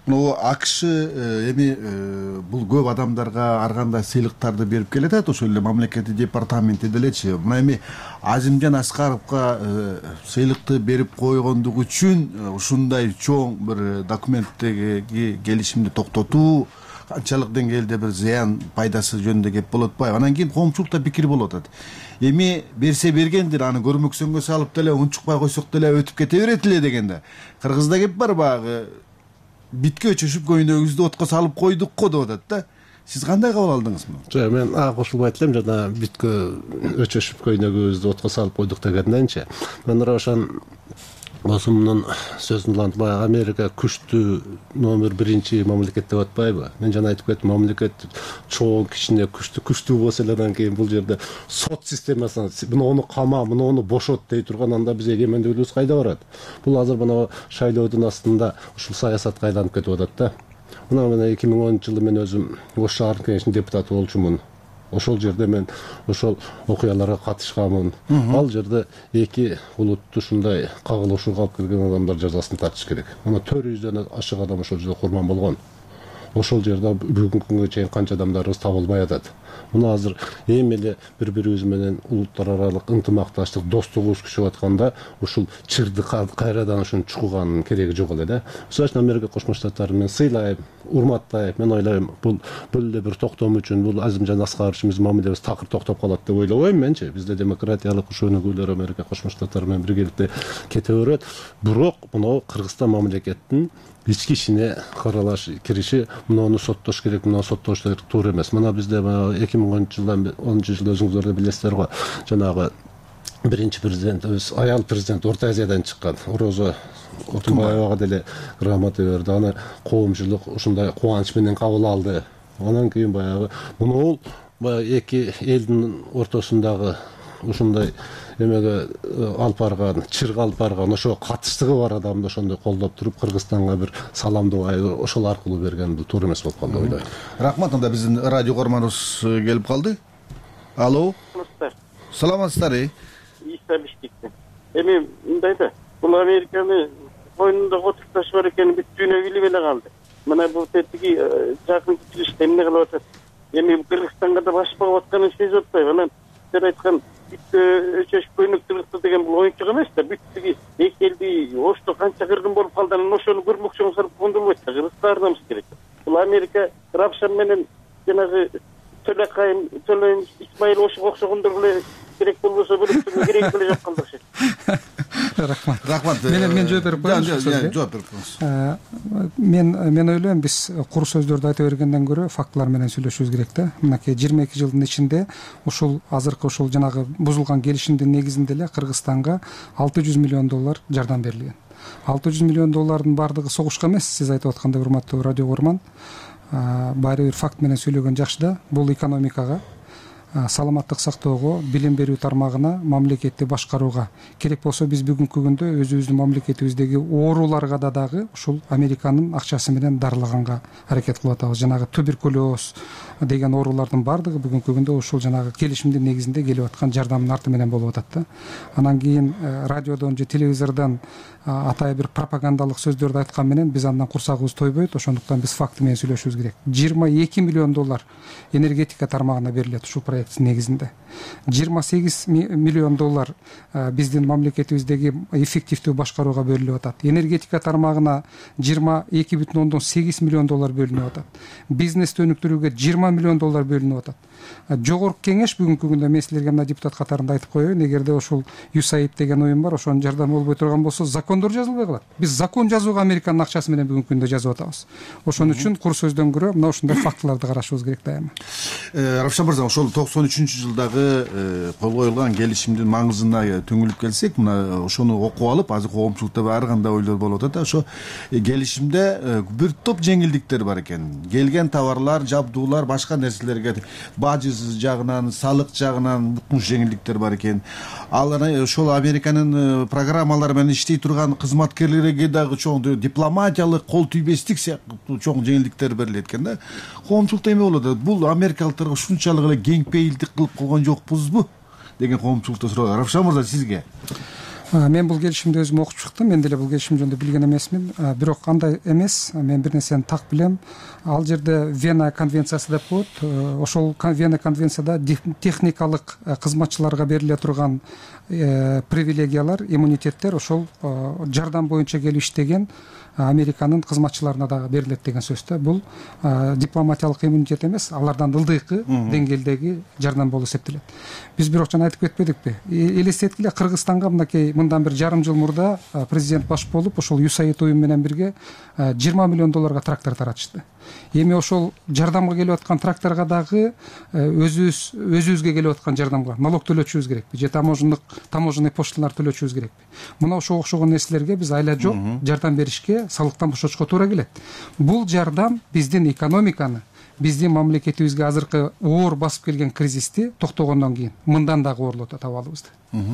АКШ эми бул көп адамдарга ар кандай сыйлыктарды берип келатат, ошол эле мамлекеттик департаменти делечи. Мына эми Азимжан Аскаровго сыйлыкты берип койгондугу үчүн ушундай чоң бир документтеги келишимди токтотуу канчалык деңгээлде бир зыян пайдасы жөнүндө кеп болуп атпайбы? Анан кийин коомчулукта пикир болуп атат. Эми берсе бергендир, аны көрмөксөнгө салып деле унчукпай койсок деле өтүп кете берет эле дегенде. Кыргызда кеп бар баягы биткө чөшүп көйнөгүбүздү отко салып койдук го деп атат да. Сиз кандай кабыл алдыңыз муну? Жок, мен кошулбайт элем, жана биткө өчөшүп көйнөгүбүздү отко салып койдук дегенденчи. Мен ошон Осумдун сөзүн улантып, баягы Америка күчтүү номер 1 мамлекет деп атпайбы? Мен жана айтып кеттим, мамлекет чоң, кичине, күчтүү болсо эле андан кийин бул жерде сот системасына муну кама, муну бошот дей турган, анда биз эгемендүүлүгүбүз кайда барат? Бул азыр мына шайлоодун астында ушул саясатка айланып кетип атат да. Мына 2010-жылы мен өзүм Ош шаардык кеңешинин депутаты болчумун. Ошол жерде мен ошол окуяларга катышканмын. Ал жерде эки улутту ушундай кагылышууга алып келген адамдар жазасын тартыш керек. Мына 400дөн ашык адам ошол жерде курман болгон. Ошол жерде бүгүнкү күнгө чейин канча адамдарыбыз табылбай атат. Мына азыр эми эле бири-бирибиз менен улуттар аралык ынтымакташтык, достугубуз күчөп атканда ушул чырды кайрадан ушуну чукуганын кереги жок эле да. Ошол үчүн Америка Кошмо Штаттарын мен сыйлайм, урматтайм. Мен ойлойм, бул эле бир токтом үчүн, бул Азимжан Аскаров үчүн биздин мамилебиз такыр токтоп калат деп ойлобойм менчи. Бизде демократиялык ошонугүлөр Америка Кошмо Штаттары менен биргеликте кете берет. Бирок мына Кыргызстан мамлекеттин ички ишине каралаш кириши, муну соттош керек, муну соттош керек туура эмес. Мына бизде 2010-жылдан 10-жылда өзүңүздөр да билесиздер го, жанагы биринчи президентибиз, аял президент Орто Азиядан чыккан Орозо Отунбаевага деле грамота берди. Аны коомчулук ушундай кубаныч менен кабыл алды. Анан кийин баягы муну эки элдин ортосундагы ушундай эмеге алып барган, чырга алып барган, ошо катыштыгы бар адамды ошондой колдоп туруп Кыргызстанга бир саламдоо ошол аркылуу берген бул туура эмес болуп калды деп ойлойм. Рахмат, анда биздин радио көрманыбыз келип калды. Алло. Саламатсыздар. Истабиштикте. Эми мындай да, бул Американы койнунда отуруп ташы бар экенин бүт дүйнө билип эле калды. Мына бул тетиги жакын кичилиште эмне кылып атат? Эми Кыргызстанга да баш багып атканын сезип атпайбы? Анан сен айткан өчөшүп көйнөк тыргызды деген бул оюнчук эмес да. Бүттүгү эки элди Ошто канча кыргын болуп калды, анан ошону көрмөкчү сарып кондурбойт да. Кыргызстардамыз керек. Бул Америка Рапшан менен жанагы Төлөйм Исмаил Ошого окшогондор эле керек болбосо бөлөктүгү керек эле жок калдырышат. Рахмат. Мен жооп берип коеюн. Жооп берип коюңуз. Мен ойлойм, биз куру сөздөрдү айта бергенден көрө фактылар менен сүйлөшүбүз керек да. Мынакей 22 жылдын ичинде ушул азыркы ушул жанагы бузулган келишимдин негизинде эле Кыргызстанга $600 миллион жардам берилген. $600 миллион бардыгы согушка эмес, сиз айтып аткандай, урматтуу радио көрман. Баары бир факт менен сүйлөгөн жакшы да. Бул экономикага, саламаттык сактоого, билим берүү тармагына, мамлекетти башкарууга керек болсо биз бүгүнкү күндө өзүбүздүн мамлекетибиздеги ооруларга да дагы ушул Американын акчасы менен дарылаганга аракет кылып атабыз. Жанагы туберкулез деген оорулардын бардыгы бүгүнкү күндө ушул жанагы келишимдин негизинде келип аткан жардамдын арты менен болуп атат да. Анан кийин радиодон же телевизордон атайын бир пропагандалык сөздөрдү айткан менен биз андан курсагыбыз тойбойт. Ошондуктан биз факты менен сүйлөшүбүз керек. $22 миллион энергетика тармагына берилет ушул проекттин негизинде. $28 миллион биздин мамлекетибиздеги эффективдүү башкарууга бөлүнүп атат. Энергетика тармагына $22,8 миллион бөлүнүп атат. Бизнести өнүктүрүүгө $20 миллион бөлүнүп атат. Жогорку кеңеш бүгүнкү күндө мен силерге мына депутат катарында айтып коеюн, эгерде ушул USAID деген уюм бар, ошонун жардамы болбой турган болсо закондор жазылбай калат. Биз закон жазууга Американын акчасы менен бүгүнкү күндө жазып атабыз. Ошон үчүн кур сөздөн көрө мына ушундай фактыларды карашыбыз керек дайыма. Равшан мырза, ошол 1993-жылдагы кол коюлган келишимдин маңызына түңүлүп келсек, мына ошону окуп алып, азыр коомчулукта ар кандай ойлор болуп атат. Ошо келишимде бир топ жеңилдиктер бар экен. Келген товарлар, жабдуулар, башка нерселерге бажы жагынан, салык жагынан бүткүн жеңилдиктер бар экен. Ал ошол Американын программалары менен иштей турган кызматкерлерге дагы чоң дипломатиялык кол тийбестик сыяктуу чоң жеңилдиктер берилет экен да. Коомчулукта эме болот? Бул америкалыктарга ушунчалык эле кең пейилдик кылып койгон жокпузбу деген коомчулукта суроо. Равшан мырза, сизге? Мен бул келишимди өзүм окуп чыктым. Мен деле бул келишим жөнүндө билген эмесмин. Бирок андай эмес, мен бир нерсени так билем. Ал жерде Вена конвенциясы деп коет. Ошол Вена конвенцияда техникалык кызматчыларга бериле турган привилегиялар, иммунитеттер ошол жардам боюнча келип иштеген Американын кызматчыларына дагы берилет деген сөз да. Бул дипломатиялык иммунитет эмес, алардан ылдыйкы деңгээлдеги жардам болуп эсептелет. Биз бирок жана айтып кетпедикпи? Элестеткиле, Кыргызстанга мынакей мындан бир жарым жыл мурда президент баш болуп, ошол USAID уюму менен бирге $20 миллион трактор таратышты. Эми ошол жардамга келип аткан тракторго дагы өзүбүзгө келип аткан жардамга налог төлөчүбүз керекпи же таможенный пошлиналар төлөчүбүз керекпи? Мына ошого окшогон нерселерге биз айла жок жардам беришке, салыктан бошотушка туура келет. Бул жардам биздин экономиканы, биздин мамлекетибизге азыркы оор басып келген кризисти токтогондон кийин мындан дагы оорлотот абалыбызды.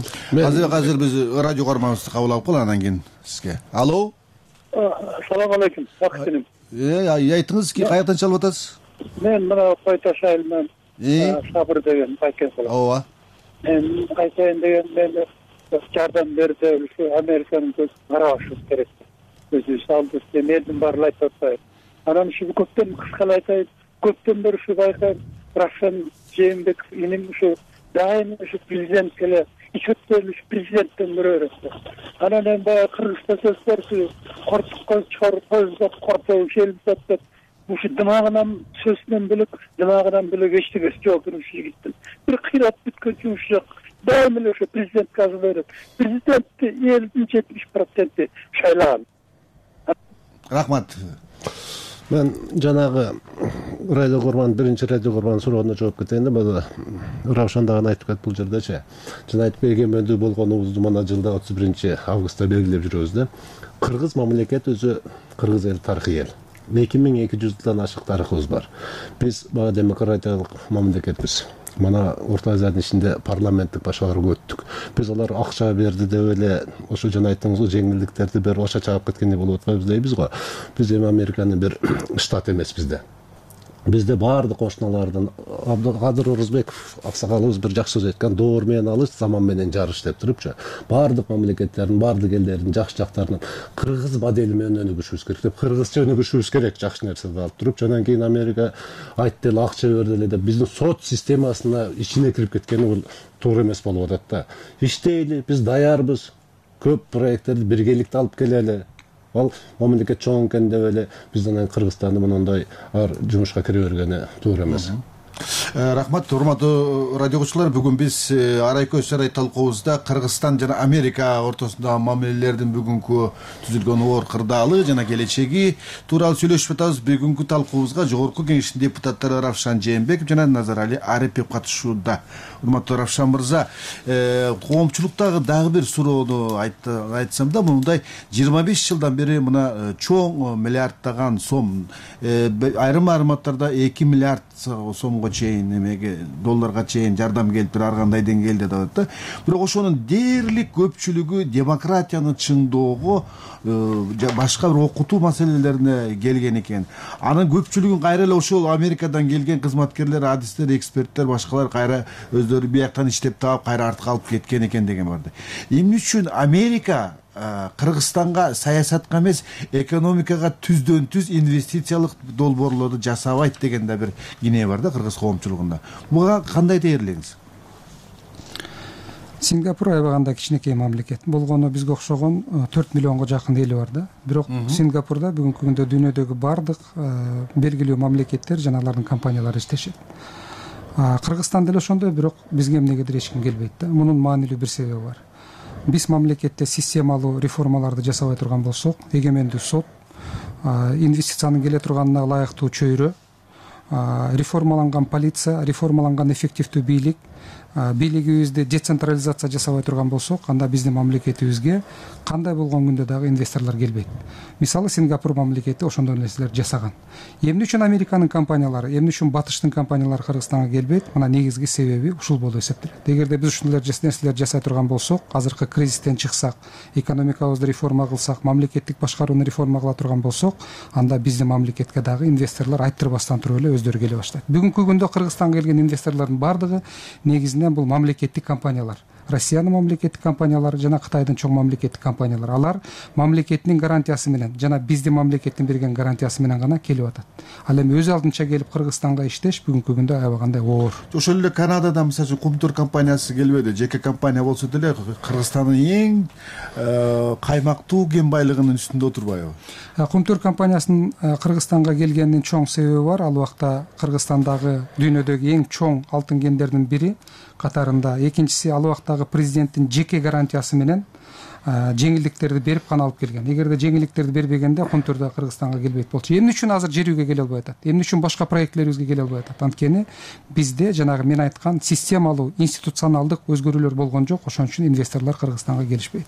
Азыр биз радио кармабызды кабыл алып калалы, андан кийин сизге. Алло. Assalamu alaykum. Акытым. Айтыңыз, каяктан чалып атасыз? Мен мына Кой Таш айылынан Сабыр деген байкен болом. Ооба. Мен айтайын деген, мен жардам берди, ушу Американын көз карабашыбыз керек. Өзүбүз алдыбыз, элдин баарын айтып атпайбы. Анан ушу көптөн кыскалай айтайын, көптөн бери ушу байкайм, Равшан Жээнбеков иним ушу дайым ушу президент келе ичөттөн ушу президенттен көрөбүз. Анан эми баягы Кыргызста сөз бар, кортукка чыгарып койгузат, кортуп шелбип деп ушу дымагынан сөзүнөн бөлөк, дымагынан бөлөк эчтегеси жок ушу жигиттин. Бир кыйрат бүткөн жумуш жок. Дайым эле ушу президентке азыр берет. Президентти элдин 70% шайлаган. Рахмат. Мен жанагы радио корман, биринчи радио корман суроону жооп кетейин да, бул Равшан дагы айтып кетти бул жердечи. Жана айтып эгемендүү болгонубузду мына жылда 31-августта белгилеп жүрөбүз да. Кыргыз мамлекет өзү кыргыз эл тарыхый эл. 2200 жылдан ашык тарыхыбыз бар. Биз бага демократиялык мамлекетпиз. Мана Орто Азиянын ичинде парламенттик башкарууга өттүк. Биз алар акча берди деп эле ошо жана айттыңыз, жеңилдиктерди берип акча чагып кеткендей болуп атпайбыз дейбиз го. Биз эми Американын бир штат эмеспиз да. Бизде баардык кошуналардан Абдыкадыр Орузбеков аксакалыбыз бир жакшы сөз айткан, доор менен алыш, заман менен жарыш деп турупчу. Баардык мамлекеттердин, баардык элдердин жакшы жактарынан кыргыз модели менен өнүгүшүбүз керек деп, кыргызча өнүгүшүбүз керек жакшы нерселерди алып туруп, анан кийин Америка айтты эле, акча берди эле деп биздин сот системасына ичине кирип кеткени бул туура эмес болуп атат да. Иштейли, биз даярбыз. Көп проекттерди биргеликте алып келели. Ал мамлекет чоң экен деп эле бизден Кыргызстанды мындай жумушка кире бергени туура эмес. Рахмат, урматтуу радио окуучулар, бүгүн биз арайкөз сарай талкуубузда Кыргызстан жана Америка ортосундагы мамилелердин бүгүнкү түзүлгөн оор кырдаалы жана келечеги тууралуу сүйлөшүп атабыз. Бүгүнкү талкуубузга Жогорку Кеңештин депутаттары Равшан Жээнбеков жана Назарали Арипов катышууда. Урматтуу Равшан мырза, коомчулуктагы дагы бир суроону айтсам да, мындай 25 жылдан бери мына чоң миллиарддаган сом, айрым аймактарда 2 миллиард сомго чейин, эмеге долларга чейин жардам келип тур, ар кандай деңгээлде деп атат да. Бирок ошонун дээрлик көпчүлүгү демократияны чыңдоого, башка бир окутуу маселелерине келген экен. Анын көпчүлүгүн кайра эле ошол Америкадан келген кызматкерлер, адистер, эксперттер, башкалар кайра өздөрү бияктан иштеп таап, кайра артка алып кеткен экен деген барды. Эмне үчүн Америка Кыргызстанга саясатка эмес, экономикага түздөн-түз инвестициялык долбоорлорду жасабайт деген да бир кине бар да кыргыз коомчулугунда. Буга кандай дээрлейсиз? Сингапур аябаганда кичинекей мамлекет. Болгону бизге окшогон 4 миллионго жакын эли бар да. Бирок Сингапурда бүгүнкү күндө дүйнөдөгү бардык белгилүү мамлекеттер жана алардын компаниялары иштешет. Кыргызстан деле ошондой, бирок бизге эмнегедир эч ким келбейт да. Мунун маанилүү бир себеби бар. Биз мамлекетте системалуу реформаларды жасабай турган болсок, эгемендүү сот, инвестициянын келе турганына ылайыктуу чөйрө, реформаланган полиция, реформаланган эффективдүү бийлигибизди децентрализация жасабай турган болсок, анда биздин мамлекетибизге кандай болгон күндө дагы инвесторлор келбейт. Мисалы Сингапур мамлекети ошондой нерселер жасаган. Эмне үчүн Американын компаниялары, эмне үчүн батыштын компаниялары Кыргызстанга келбейт? Мына негизги себеби ушул болуп эсептелет. Эгерде биз ушундай нерселер жасай турган болсок, азыркы кризистен чыксак, экономикабызды реформа кылсак, мамлекеттик башкарууну реформа кыла турган болсок, анда биздин мамлекетке дагы инвесторлор айттырбастан туруп эле өздөрү келе баштайт. Бүгүнкү күндө Кыргызстанга келген инвесторлордун баардыгы негизинен бул мамлекеттик компаниялар. Россиянын мамлекеттик компаниялары жана Кытайдын чоң мамлекеттик компаниялары. Алар мамлекеттин гарантиясы менен жана биздин мамлекеттин берген гарантиясы менен гана келип атат. Ал эми өз алдынча келип Кыргызстанга иштеш бүгүнкү күндө аябагандай оор. Ошол эле Канадада мисалы үчүн Кумтур компаниясы келбеди. Жеке компания болсо деле Кыргызстандын эң каймактуу кен байлыгынын үстүндө отурбайбы? Кумтур компаниясынын Кыргызстанга келгенинин чоң себеби бар. Ал убакта Кыргызстандагы дүйнөдөгү эң чоң алтын кендердин бири катарында. Экинчиси ал убактагы президенттин жеке гарантиясы менен жеңилдиктерди берип гана алып келген. Эгерде жеңилдиктерди бербегенде Кумтурда Кыргызстанга келбейт болчу. Эмне үчүн азыр жер үйгө келе албай атат? Эмне үчүн башка проектлерибизге келе албай атат? Анткени бизде жанагы мен айткан системалуу, институционалдык өзгөрүүлөр болгон жок. Ошон үчүн инвесторлор Кыргызстанга келишпейт.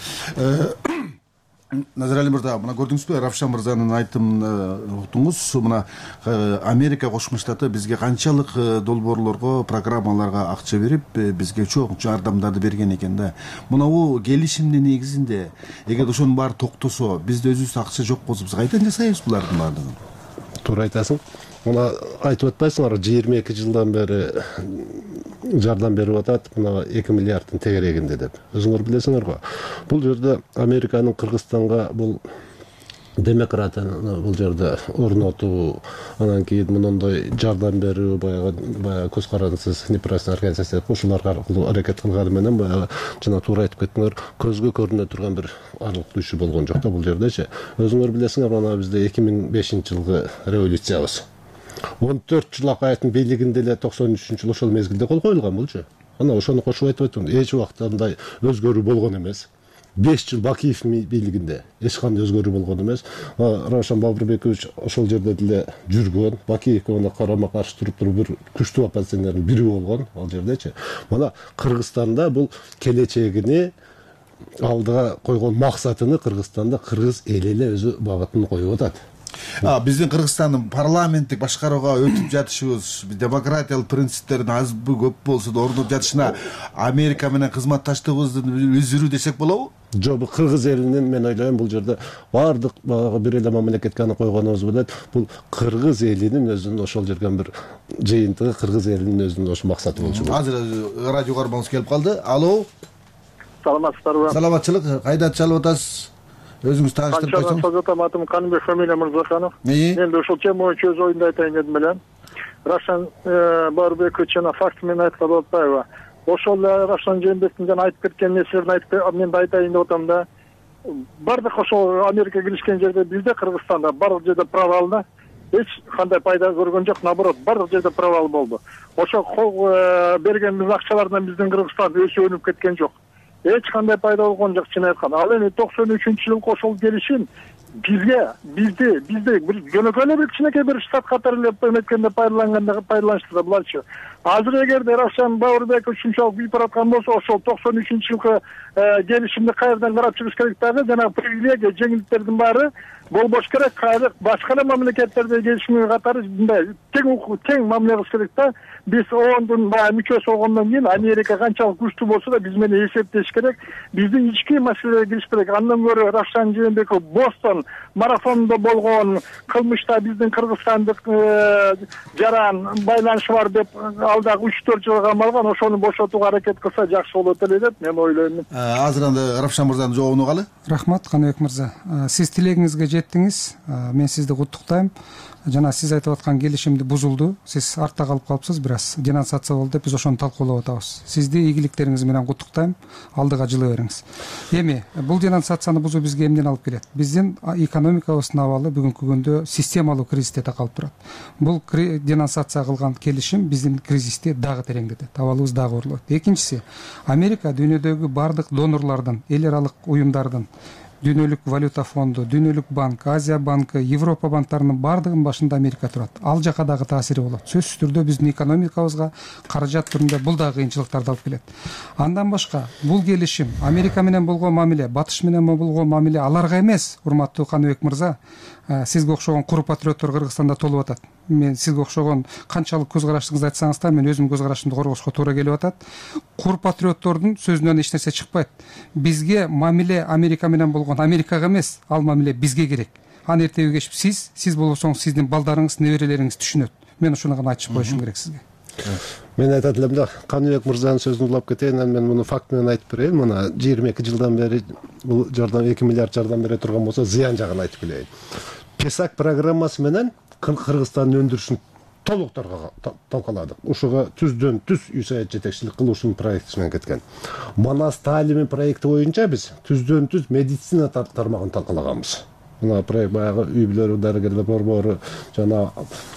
Назарали мырза, мына көрдүңүзбү, Равшан мырзанын айтымын уктуңуз. Мына Америка Кошмо Штаты бизге канчалык долбоорлорго, программаларга акча берип, бизге чоң жардамдарды берген экен да. Мына бул келишимдин негизинде, эгер ошонун баары токтосо, бизде өзүбүз акча жок болсо, биз кайдан жасайбыз булардын баардыгын? Туура айтасың. Мына айтып атпайсыңарбы, 22 жылдан бери жардам берип атат, мына 2 миллиарддын тегерегинде деп. Өзүңөр билесиңер го. Бул жерде Американын Кыргызстанга бул демократияны бул жерде орнотуу, анан кийин мындай жардам берүү, баягы көз карандысыз неправительственный организация ушуларга аркылуу аракет кылганы менен баягы жана туура айтып кеттиңер, көзгө көрүнө турган бир арлык иши болгон жок да бул жердечи. Өзүңөр билесиңер, мына бизде 2005-жылгы революциябыз. 14 жыл акаяттын бийлигинде эле 93-жылы ошол мезгилде кол коюлган булчу. Ана ошону кошуп айтып атам, эч убакта андай өзгөрүү болгон эмес. 5 жыл Бакиев бийлигинде эч кандай өзгөрүү болгон эмес. Равшан Бабырбекович ошол жерде деле жүргөн, Бакиевке мына карама каршы туруп бир күчтүү оппозиционердин бири болгон ал жердечи. Мына Кыргызстанда бул келечегини алдыга койгон максатыны Кыргызстанда кыргыз эли эле өзү багытын коюп атат. Биздин Кыргызстандын парламенттик башкарууга өтүп жатышыбыз, демократиялык принциптердин азбы көп болсо да орноп жатышына Америка менен кызматташтыгыбызды үзүрүү десек болобу? Жок, кыргыз элинин мен ойлойм бул жерде баардык бир эле мамлекетке аны койгонубуз менен бул кыргыз элинин өзүнүн ошол жерден бир жыйынтыгы, кыргыз элинин өзүнүн ошо максаты болчу. Азыр радио кармагыбыз келип калды. Алло. Саламатсыздарбы? Саламатчылык. Кайда чалып атасыз? Өзүңүз тааныштырып койсоңуз. Созотом атым Каныбек фамилия Мырзаханов. Мен ошол тема боюнча өз оюмду айтайын дедим эле. Равшан Бабырбекович жана факты менен айткан болуп атпайбы? Ошол Равшан Жээнбековдун жана айтып кеткен нерселерин айтып мен да айтайын деп атам да. Бардык ошол Америка киришкен жерде бизде Кыргызстанда бардык жерде провал да. Эч кандай пайда көргөн жок, наоборот, бардык жерде провал болду. Ошо бергенбиз акчалардан биздин Кыргызстан өсүп өнүп кеткен жок. Эч кандай пайда болгон жок, чын айтканда. Ал эми 93-жылкы ошол келишим бизди бир жөнөкөй эле бир кичинекей бир штат катары эле эметкенде пайдаланышты да буларчы. Азыр эгерде Равшан Бабырбеков ушунчалык бийип бараткан болсо, ошол 93-жылкы келишимди кайрадан карап чыгыш керек дагы, жана привилегия, жеңилдиктердин баары болбош керек. Башка эле мамлекеттерде келишим катары мындай тең мамиле кылыш керек да. Биз ООНдун мүчөсү болгондон кийин Америка канчалык күчтүү болсо да биз менен эсептеш керек. Биздин ички маселелерге кириш керек. Андан көрө Равшан Жээнбеков Бостон марафонунда болгон кылмышта биздин кыргызстандык жаран байланышы бар деп алдагы 3-4 жылга камалган, ошону бошотууга аракет кылса жакшы болот эле деп мен ойлойм. Азыр анда Равшан мырзанын жообун угалы. Рахмат, Каныбек мырза. Сиз тилегиңизге жеттиңиз. Мен сизди куттуктайм. Жана сиз айтып аткан келишимди бузулду. Сиз артта калып калыпсыз, бираз денонсация болду деп биз ошону талкуулап атабыз. Сизди ийгиликтериңиз менен куттуктайм. Алдыга жылы бериңиз. Эми бул денонсацияны бузуу бизге эмнеден алып келет? Биздин экономикабыздын абалы бүгүнкү күндө системалуу кризисте такалып турат. Бул денонсация кылган келишим биздин кризисти дагы тереңдетет. Абалыбыз дагы оорлойт. Экинчиси, Америка дүйнөдөгү бардык донорлордун, эл аралык уюмдардын дүйнөлүк валюта фонду, дүйнөлүк банк, Азия банкы, Европа банктарынын баардыгынын башында Америка турат. Ал жака дагы таасири болот. Сөзсүз түрдө биздин экономикабызга каражат түрүндө бул дагы кыйынчылыктарды алып келет. Андан башка бул келишим Америка менен болгон мамиле, Батыш менен болгон мамиле аларга эмес, урматтуу Каныбек мырза. Сизге окшогон куру патриоттор Кыргызстанда толуп атат. Мен сизге окшогон канчалык көз карашыңызды айтсаңыз да, мен өзүм көз карашымды коргошко туура келип атат. Кур патриоттордун сөзүнөн эч нерсе чыкпайт. Бизге мамиле Америка менен болгон Америкага эмес, ал мамиле бизге керек. Аны эртеби кечип сиз болсоңуз сиздин балдарыңыз, неберелериңиз түшүнөт. Мен ушуну гана айтып коюшум керек сизге. Мен айтат элем да, Каныбек мырзанын сөзүн улап кетейин, мен муну факт менен айтып берейин. Мына 22 жылдан бери бул жардам 2 миллиард жардам бере турган болсо, зыян жагын айтып келейин. ПЕСАК программасы менен Кыргызстандын өндүрүшүн толук талкаладык. Ушуга түздөн түз үй жетекчилик кылуушунун проекти менен кеткен. Манас таалими проекти боюнча биз түздөн түз медицина тармагын талкалаганбыз. Мына проект баягы үй бүлөлөр, дарыгерлер борбору жана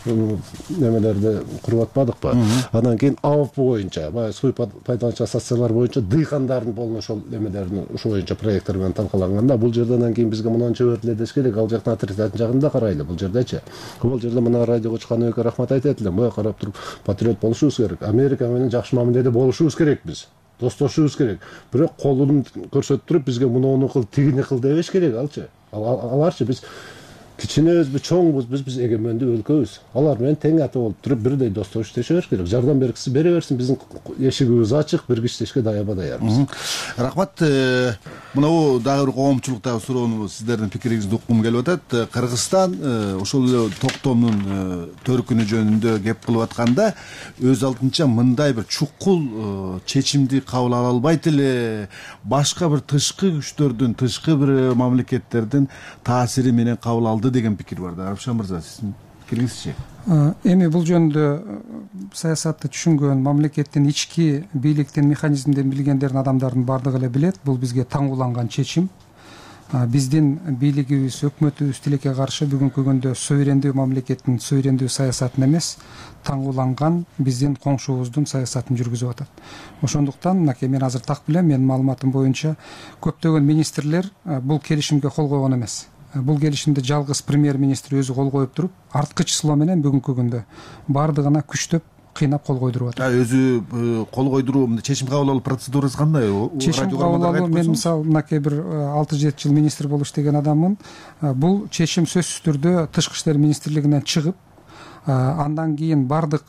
немелерди куруп атпадыкпы? Андан кийин АОП боюнча, баягы суу пайдалануучу ассоциациялар боюнча дыйкандардын болуну ошол немелерин ушу боюнча проекттер менен талкаланганда, бул жерден кийин бизге мынанча өтүлөдүш керек, ал жактан отрицательный жагын да карайлы бул жердечи. Бул жерде мына радиого чыккан өкө рахмат айтат элем. Мына карап туруп патриот болушубуз керек. Америка менен жакшы мамиледе болушубуз керек биз. Достошубуз керек. Бирок колун көрсөтүп туруп бизге муну кыл, тигини кыл дебеш керек алчы. Аларчы биз кичинебизби, чоңбуз, биз эгемендүү өлкөбүз. Алар менен тең ата болуп туруп бирдей достошуп иштешибиз керек. Жардам бергиси бере берсин, биздин эшигибиз ачык, бирге иштешке даярбыз. Рахмат. Мына дагы бир коомчулуктагы суроону сиздердин пикириңизди уккум келип атат. Кыргызстан ошол эле токтомдун төркүнү жөнүндө кеп кылып атканда өз алдынча мындай бир чукул чечимди кабыл ала албайт эле, башка бир тышкы күчтөрдүн, тышкы бир мамлекеттердин таасири менен кабыл алды деген пикир бар да. Рапшан мырза, сиздин пикириңизчи? Эми бул жөнүндө саясатты түшүнгөн, мамлекеттин ички бийликтин механизмдерин билгендердин адамдардын баардыгы эле билет. Бул бизге таңууланган чечим. Биздин бийлигибиз, өкмөтүбүз тилекке каршы бүгүнкү күндө суверендүү мамлекеттин суверендүү саясатын эмес, таңууланган биздин коңшубуздун саясатын жүргүзүп атат. Ошондуктан мынакей мен азыр так билем, менин маалыматым боюнча көптөгөн министрлер бул келишимге кол койгон эмес. Бул келишимди жалгыз премьер-министр өзү кол коюп туруп, арткы число менен бүгүнкү күндө баардыгына күчтөп кыйнап кол койдуруп атат. Өзү кол койдуруу, чечим кабыл алуу процедурасы кандай? Чечим кабыл алуу, мен мисалы мынакей бир 6-7 жыл министр болуп иштеген адаммын. Бул чечим сөзсүз түрдө Тышкы иштер министрлигинен чыгып, андан кийин баардык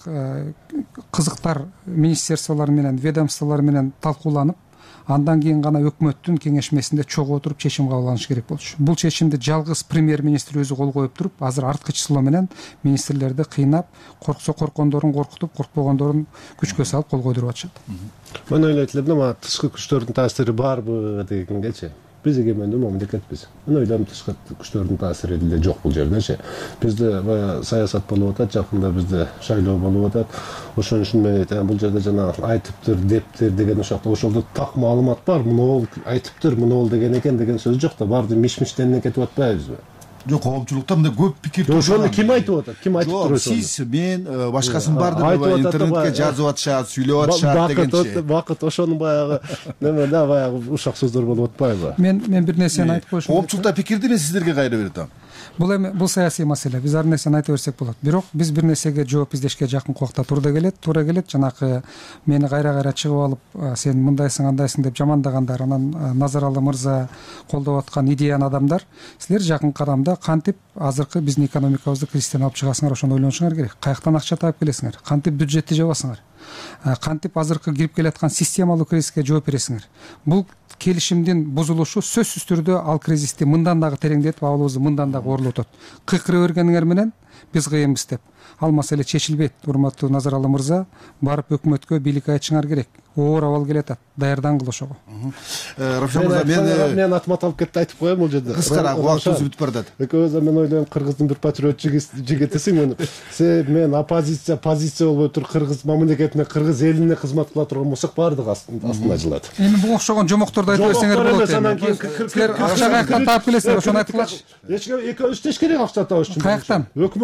кызыктар министерстволор менен, ведомстволор менен талкууланып, андан кийин гана өкмөттүн кеңешмесинде чогуу отуруп чечим кабыл алыныш керек болчу. Бул чечимди жалгыз премьер-министр өзү кол коюп туруп, азыр арткы число менен министрлерди кыйнап, корксо коркондорун коркутуп, коркпогондорун күчкө салып кол койдуруп атышат. Мен ойлойт элем, мына тышкы күчтөрдүн таасири барбы дегенгечи. Биз эгемендүү мамлекетпиз. Мен ойлойм, тышкы күчтөрдүн таасири деле жок бул жердечи. Бизде саясат болуп атат, жакында бизде шайлоо болуп атат. Ошон үчүн мен айтам, бул жерде жана айтыптыр, дептир деген ошокто ошолдо так маалымат бар. Муну айтыптыр, муну деген экен деген сөз жок да, барды миш-миштен кетип атпайбызбы? Жок, коомчулукта мындай көп пикир. Ошону ким айтып атат? Ким айтып туруп атат? Сиз, мен, башкасын барды интернетке жазып атышат, сүйлөп атышат дегенчи. Бакыт ошону баягы неме да, баягы ушак сөздөр болуп атпайбы? Мен бир нерсени айтып коюшум. Коомчулукта пикирди мен сиздерге кайра берем. Бул саясий маселе. Биз ар нерсени айта берсек болот. Бирок биз бир нерсеге жооп издешке жакын убакта туура келет. Жанакы мени кайра чыгып алып, сен мындайсың, андайсың деп жамандагандар, анан Назаралы мырза колдоп аткан идеян адамдар, силер жакын карамда кантип азыркы биздин экономикабызды кризистен алып чыгасыңар, ошону ойлонушуңар керек. Каяктан акча таап келесиңер? Кантип бюджетти жабасыңар? Кантип азыркы кирип келаткан системалуу кризиске жооп бересиңер? Бул келишимдин бузулушу сөзсүз түрдө ал кризисти мындан дагы тереңдетип, абалыбызды мындан дагы оорлотот. Кыйкыра бергениңер менен биз кыйынбыз деп ал маселе чечилбейт. Урматтуу Назаралы мырза, барып өкмөткө, бийликке айтышыңар керек. Оор абал келатат, даярдангыл ошого. Рапшан мырза, мен атмат алып кетти айтып коем бул жерде. Кыскара, убактыбыз бүтүп баратат. Экөөбүз мен ойлойм, кыргыздын бир патриот жигитисиң. Мен позиция болбой туруп кыргыз мамлекетине, кыргыз элине кызмат кыла турган болсок, баардыгы астына жылат. Эми буга окшогон жомокторду айтып берсеңер болот. Силер акча каяктан таап келесиңер, ошону айтып келчи. Экөөбүз иштеш керек акча табыш үчүн. Каяктан? Өкмөт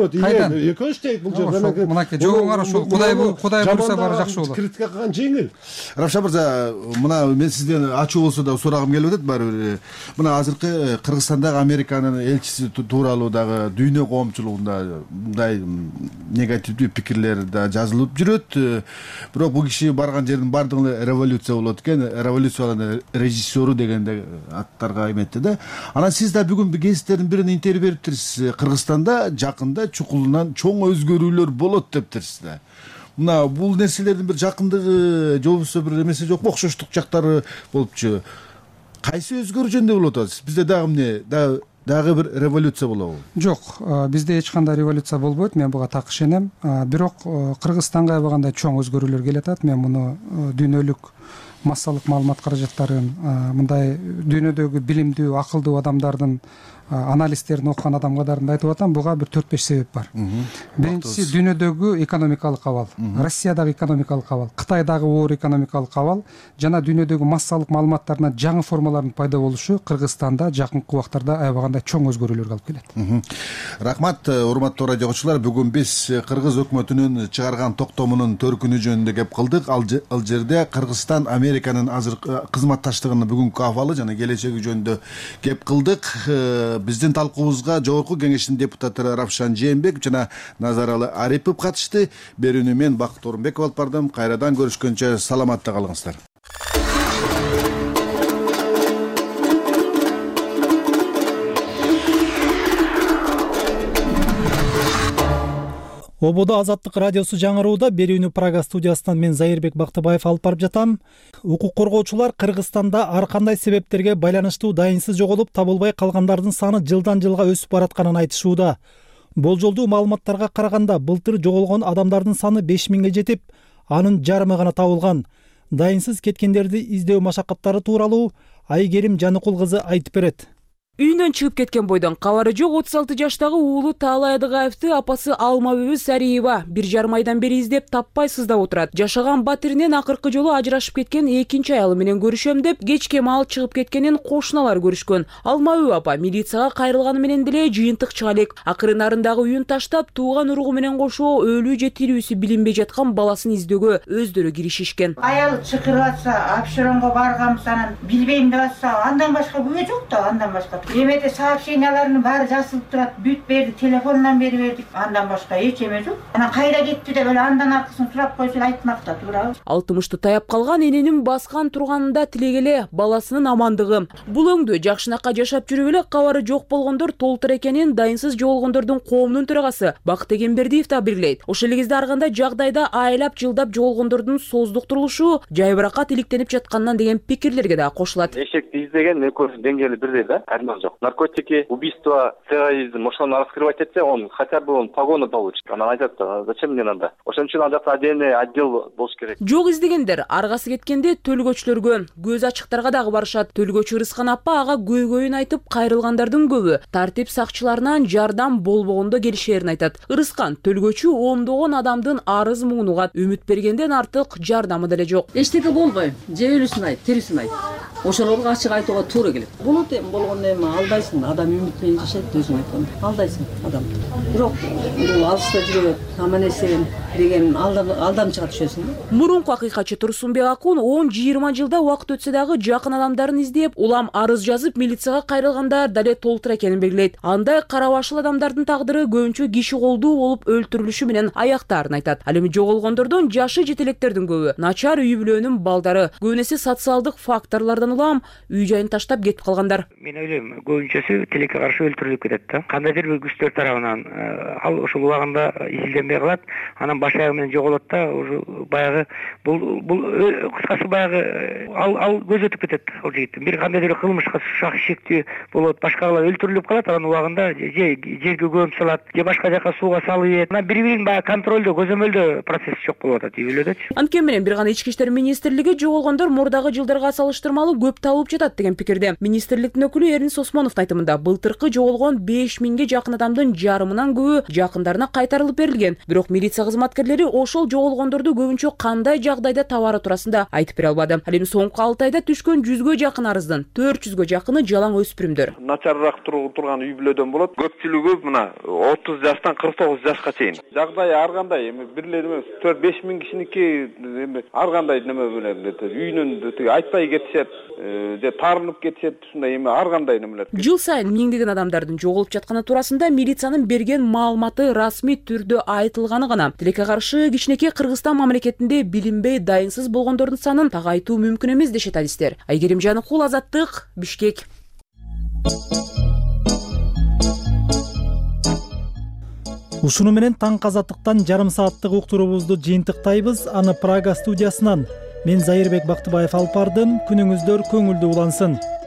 көрөт. Экөөбүз тең бул жерде. Мынакей жогоңар ошол Кудай буйруса баары жакшы болот. Критика кылган жеңил. Равшан мырза, мына мен сизден ачуу болсо да сурагым келип атат баары бир. Мына азыркы Кыргызстандагы Американын элчиси тууралуу дагы дүйнө коомчулугунда мындай негативдүү пикирлер да жазылып жүрөт. Бирок бул киши барган жердин баардыгы революция болот экен. Революциянын режиссеру дегенде аттарга эметти да. Анан сиз да бүгүн гезиттердин бирине интервью бериптирсиз. Кыргызстанда жакында чукулунан чоң өзгөрүүлөр болот дептирсиз да. Мына бул нерселердин бир жакындыгы же болбосо бир эмеси жокпу, окшоштук жактары болупчу. Кайсы өзгөрүү жөнүндө болуп атат? Бизде дагы эмне дагы бир революция болобу? Жок, бизде эч кандай революция болбойт, мен буга так ишенем. Бирок Кыргызстанга аябагандай чоң өзгөрүүлөр келе атат. Мен муну дүйнөлүк массалык маалымат каражаттарын, мындай дүйнөдөгү билимдүү, акылдуу адамдардын анализтерин окуган адамдардан айтып атам. Буга бир 4-5 себеп бар. Биринчиси дүйнөдөгү экономикалык абал, Россиядагы экономикалык абал, Кытайдагы оор экономикалык абал жана дүйнөдөгү массалык маалыматтардын жаңы формаларынын пайда болушу Кыргызстанда жакынкы убактарда аябагандай чоң өзгөрүүлөргө алып келет. Рахмат, урматтуу радио окуучулар. Бүгүн биз Кыргыз өкмөтүнүн чыгарган токтомунун төркүнү жөнүндө кеп кылдык. Ал жерде Кыргызстан Американын азыркы кызматташтыгынын бүгүнкү абалы жана келечеги жөнүндө кеп кылдык. Биздин талкуубузга жогорку кеңештин депутаттары Равшан Жээнбеков жана Назаралы Арипов катышты. Берүүнү мен Бакыт Орунбеков алып бардым. Кайрадан көрүшкөнчө саламатта калыңыздар. Ободо Азаттык радиосу жаңырууда берүүнү Прага студиясынан мен Зайырбек Бактыбаев алып барып жатам. Укук коргоочулар Кыргызстанда ар кандай себептерге байланыштуу дайынсыз жоголуп табылбай калгандардын саны жылдан жылга өсүп баратканын айтышууда. Болжолдуу маалыматтарга караганда былтыр жоголгон адамдардын саны 5000ге жетип, анын жарымы гана табылган. Дайынсыз кеткендерди издөө машакаттары тууралуу Айгерим Жаныкул кызы айтып берет. Үйүнөн чыгып кеткен бойдон кабары жок 36 жаштагы уулу Таалай Адыгаевди апасы Алмабүбү Сариева 1,5 айдан бери издеп таппай сыздап отурат. Жашаган батиринен акыркы жолу ажырашып кеткен экинчи аялы менен көрүшөм деп кечке маал чыгып кеткенин кошуналар көрүшкөн. Алмабүбү апа милицияга кайрылганы менен деле жыйынтык чыга элек. Акыры нарындагы үйүн таштап, тууган уругу менен кошо өлүү же тирүүсү билинбей жаткан баласын издөөгө өздөрү киришишкен. Аял чакырып атса, апшыронго барганбыз, анан билбейм деп атса, андан башка күбө жок да, андан башка. Эмете сообщенияларынын баары жазылып турат. Бүт берди, телефонунан бери бердик. Андан башка эч эме жок. Анан кайда кетти деп эле андан аркысын сурап койсо айтмак да туурабы. 60-ты таяп калган эненин баскан турганында тилегеле баласынын амандыгы. Бул өңдө жакшынакка жашап жүрүп эле кабары жок болгондор толтур экенин дайынсыз жоголгондордун коомунун төрагасы Бакыт Эгембердиев да белгилейт. Ошол эле кезде ар кандай жагдайда айлап жылдап жоголгондордун создуктурулушу жайбыракат иликтенип жатканынан деген пикирлерге да кошулат. Эшекти издеген экөөсүнүн деңгээли бирдей да. Жок. Наркотики, убийство, терроризм, ошону раскрывать этсе, он хотя бы он погону получит. Она айтат, зачем мне надо? Ошон үчүн ал жакта отдельный отдел болуш керек. Жок издегендер аргасы кеткенде төлгөчүлөргө, көз ачыктарга дагы барышат. Төлгөчү Рыскан апа ага көйгөйүн айтып, кайрылгандардын көбү тартип сакчыларынан жардам болбогондо келишерин айтат. Рыскан төлгөчү ондогон адамдын арыз муңун угат. Үмүт бергенден артык жардамы деле жок. Эчтеке болбойм, же өлүсүн айт, тирисин айт. Ошолорго ачык айтууга туура келет. Болот эми болгондо эми алдайсың, адам үмүт менен жашайт, өзүң айткандай. Алдайсың адам. Бирок бул алыста жүрөт, аман эсен деген алдамчыга түшөсүң. Мурунку акыйкатчы Турсунбек Акун 10-20 жылда убакыт өтсө дагы жакын адамдарын издеп, улам арыз жазып милицияга кайрылгандар дале толтур экенин белгилейт. Андай кара башыл адамдардын тагдыры көбүнчө киши колдуу болуп өлтүрүлүшү менен аяктаарын айтат. Ал эми жоголгондордун жашы жетелектердин көбү, начар үй бүлөнүн балдары, көбүнесе социалдык факторлордон улам үй жайын таштап кетип калгандар. Мен ойлойм, көбүнчөсү тилекке каршы өлтүрүлүп кетет да. Кандайдыр бир күчтөр тарабынан ал ошол убагында изилденбей калат, анан баш аягы менен жоголот да, уже баягы бул кыскасы баягы ал көз өтүп кетет ал жигиттин. Бир кандайдыр бир кылмышка шак шектүү болот, башкалар өлтүрүлүп калат, анан убагында же жерге көмүп салат, же башка жака сууга салып ийет. Анан бири-бирин баягы контролдо, көзөмөлдө процесс жок болуп атат үй бүлөдөчү. Анткени менен бир гана Ички иштер министрлиги жоголгондор мурдагы жылдарга салыштырмалуу көп табылып жатат деген пикирде. Министрликтин өкүлү эрин Осмоновдун айтымында былтыркы жоголгон 5000ге жакын адамдын жарымынан көбү жакындарына кайтарылып берилген. Бирок милиция кызматкерлери ошол жоголгондорду көбүнчө кандай жагдайда табары туурасында айтып бере албады. Ал эми соңку 6 айда түшкөн 100гө жакын арыздын 400гө жакыны жалаң өспүрүмдөр. Начарыраак турган үй бүлөдөн болот. Көпчүлүгү мына 30 жаштан 49 жашка чейин. Жагдай ар кандай, эми бирлер эмес 4-5 миң кишиники эми ар кандай неме менен үйүнөн айтпай кетишет, же таарынып кетишет, ушундай эми ар кандай немелер. Жыл сайын миңдеген адамдардын жоголуп жатканы туурасында милициянын берген маалыматы расмий түрдө айтылганы гана тилекке каршы кичинекей Кыргызстан мамлекетинде билинбей дайынсыз болгондордун санын тагайтуу мүмкүн эмес дешет адистер. Айгерим Жаныкул, Азаттык, Бишкек. Ушуну менен таңкы Азаттыктан жарым сааттык уктуруубузду жыйынтыктайбыз. Аны Прага студиясынан мен Зайырбек Бактыбаев алып бардым. Күнүңүздөр көңүлдүү улансын.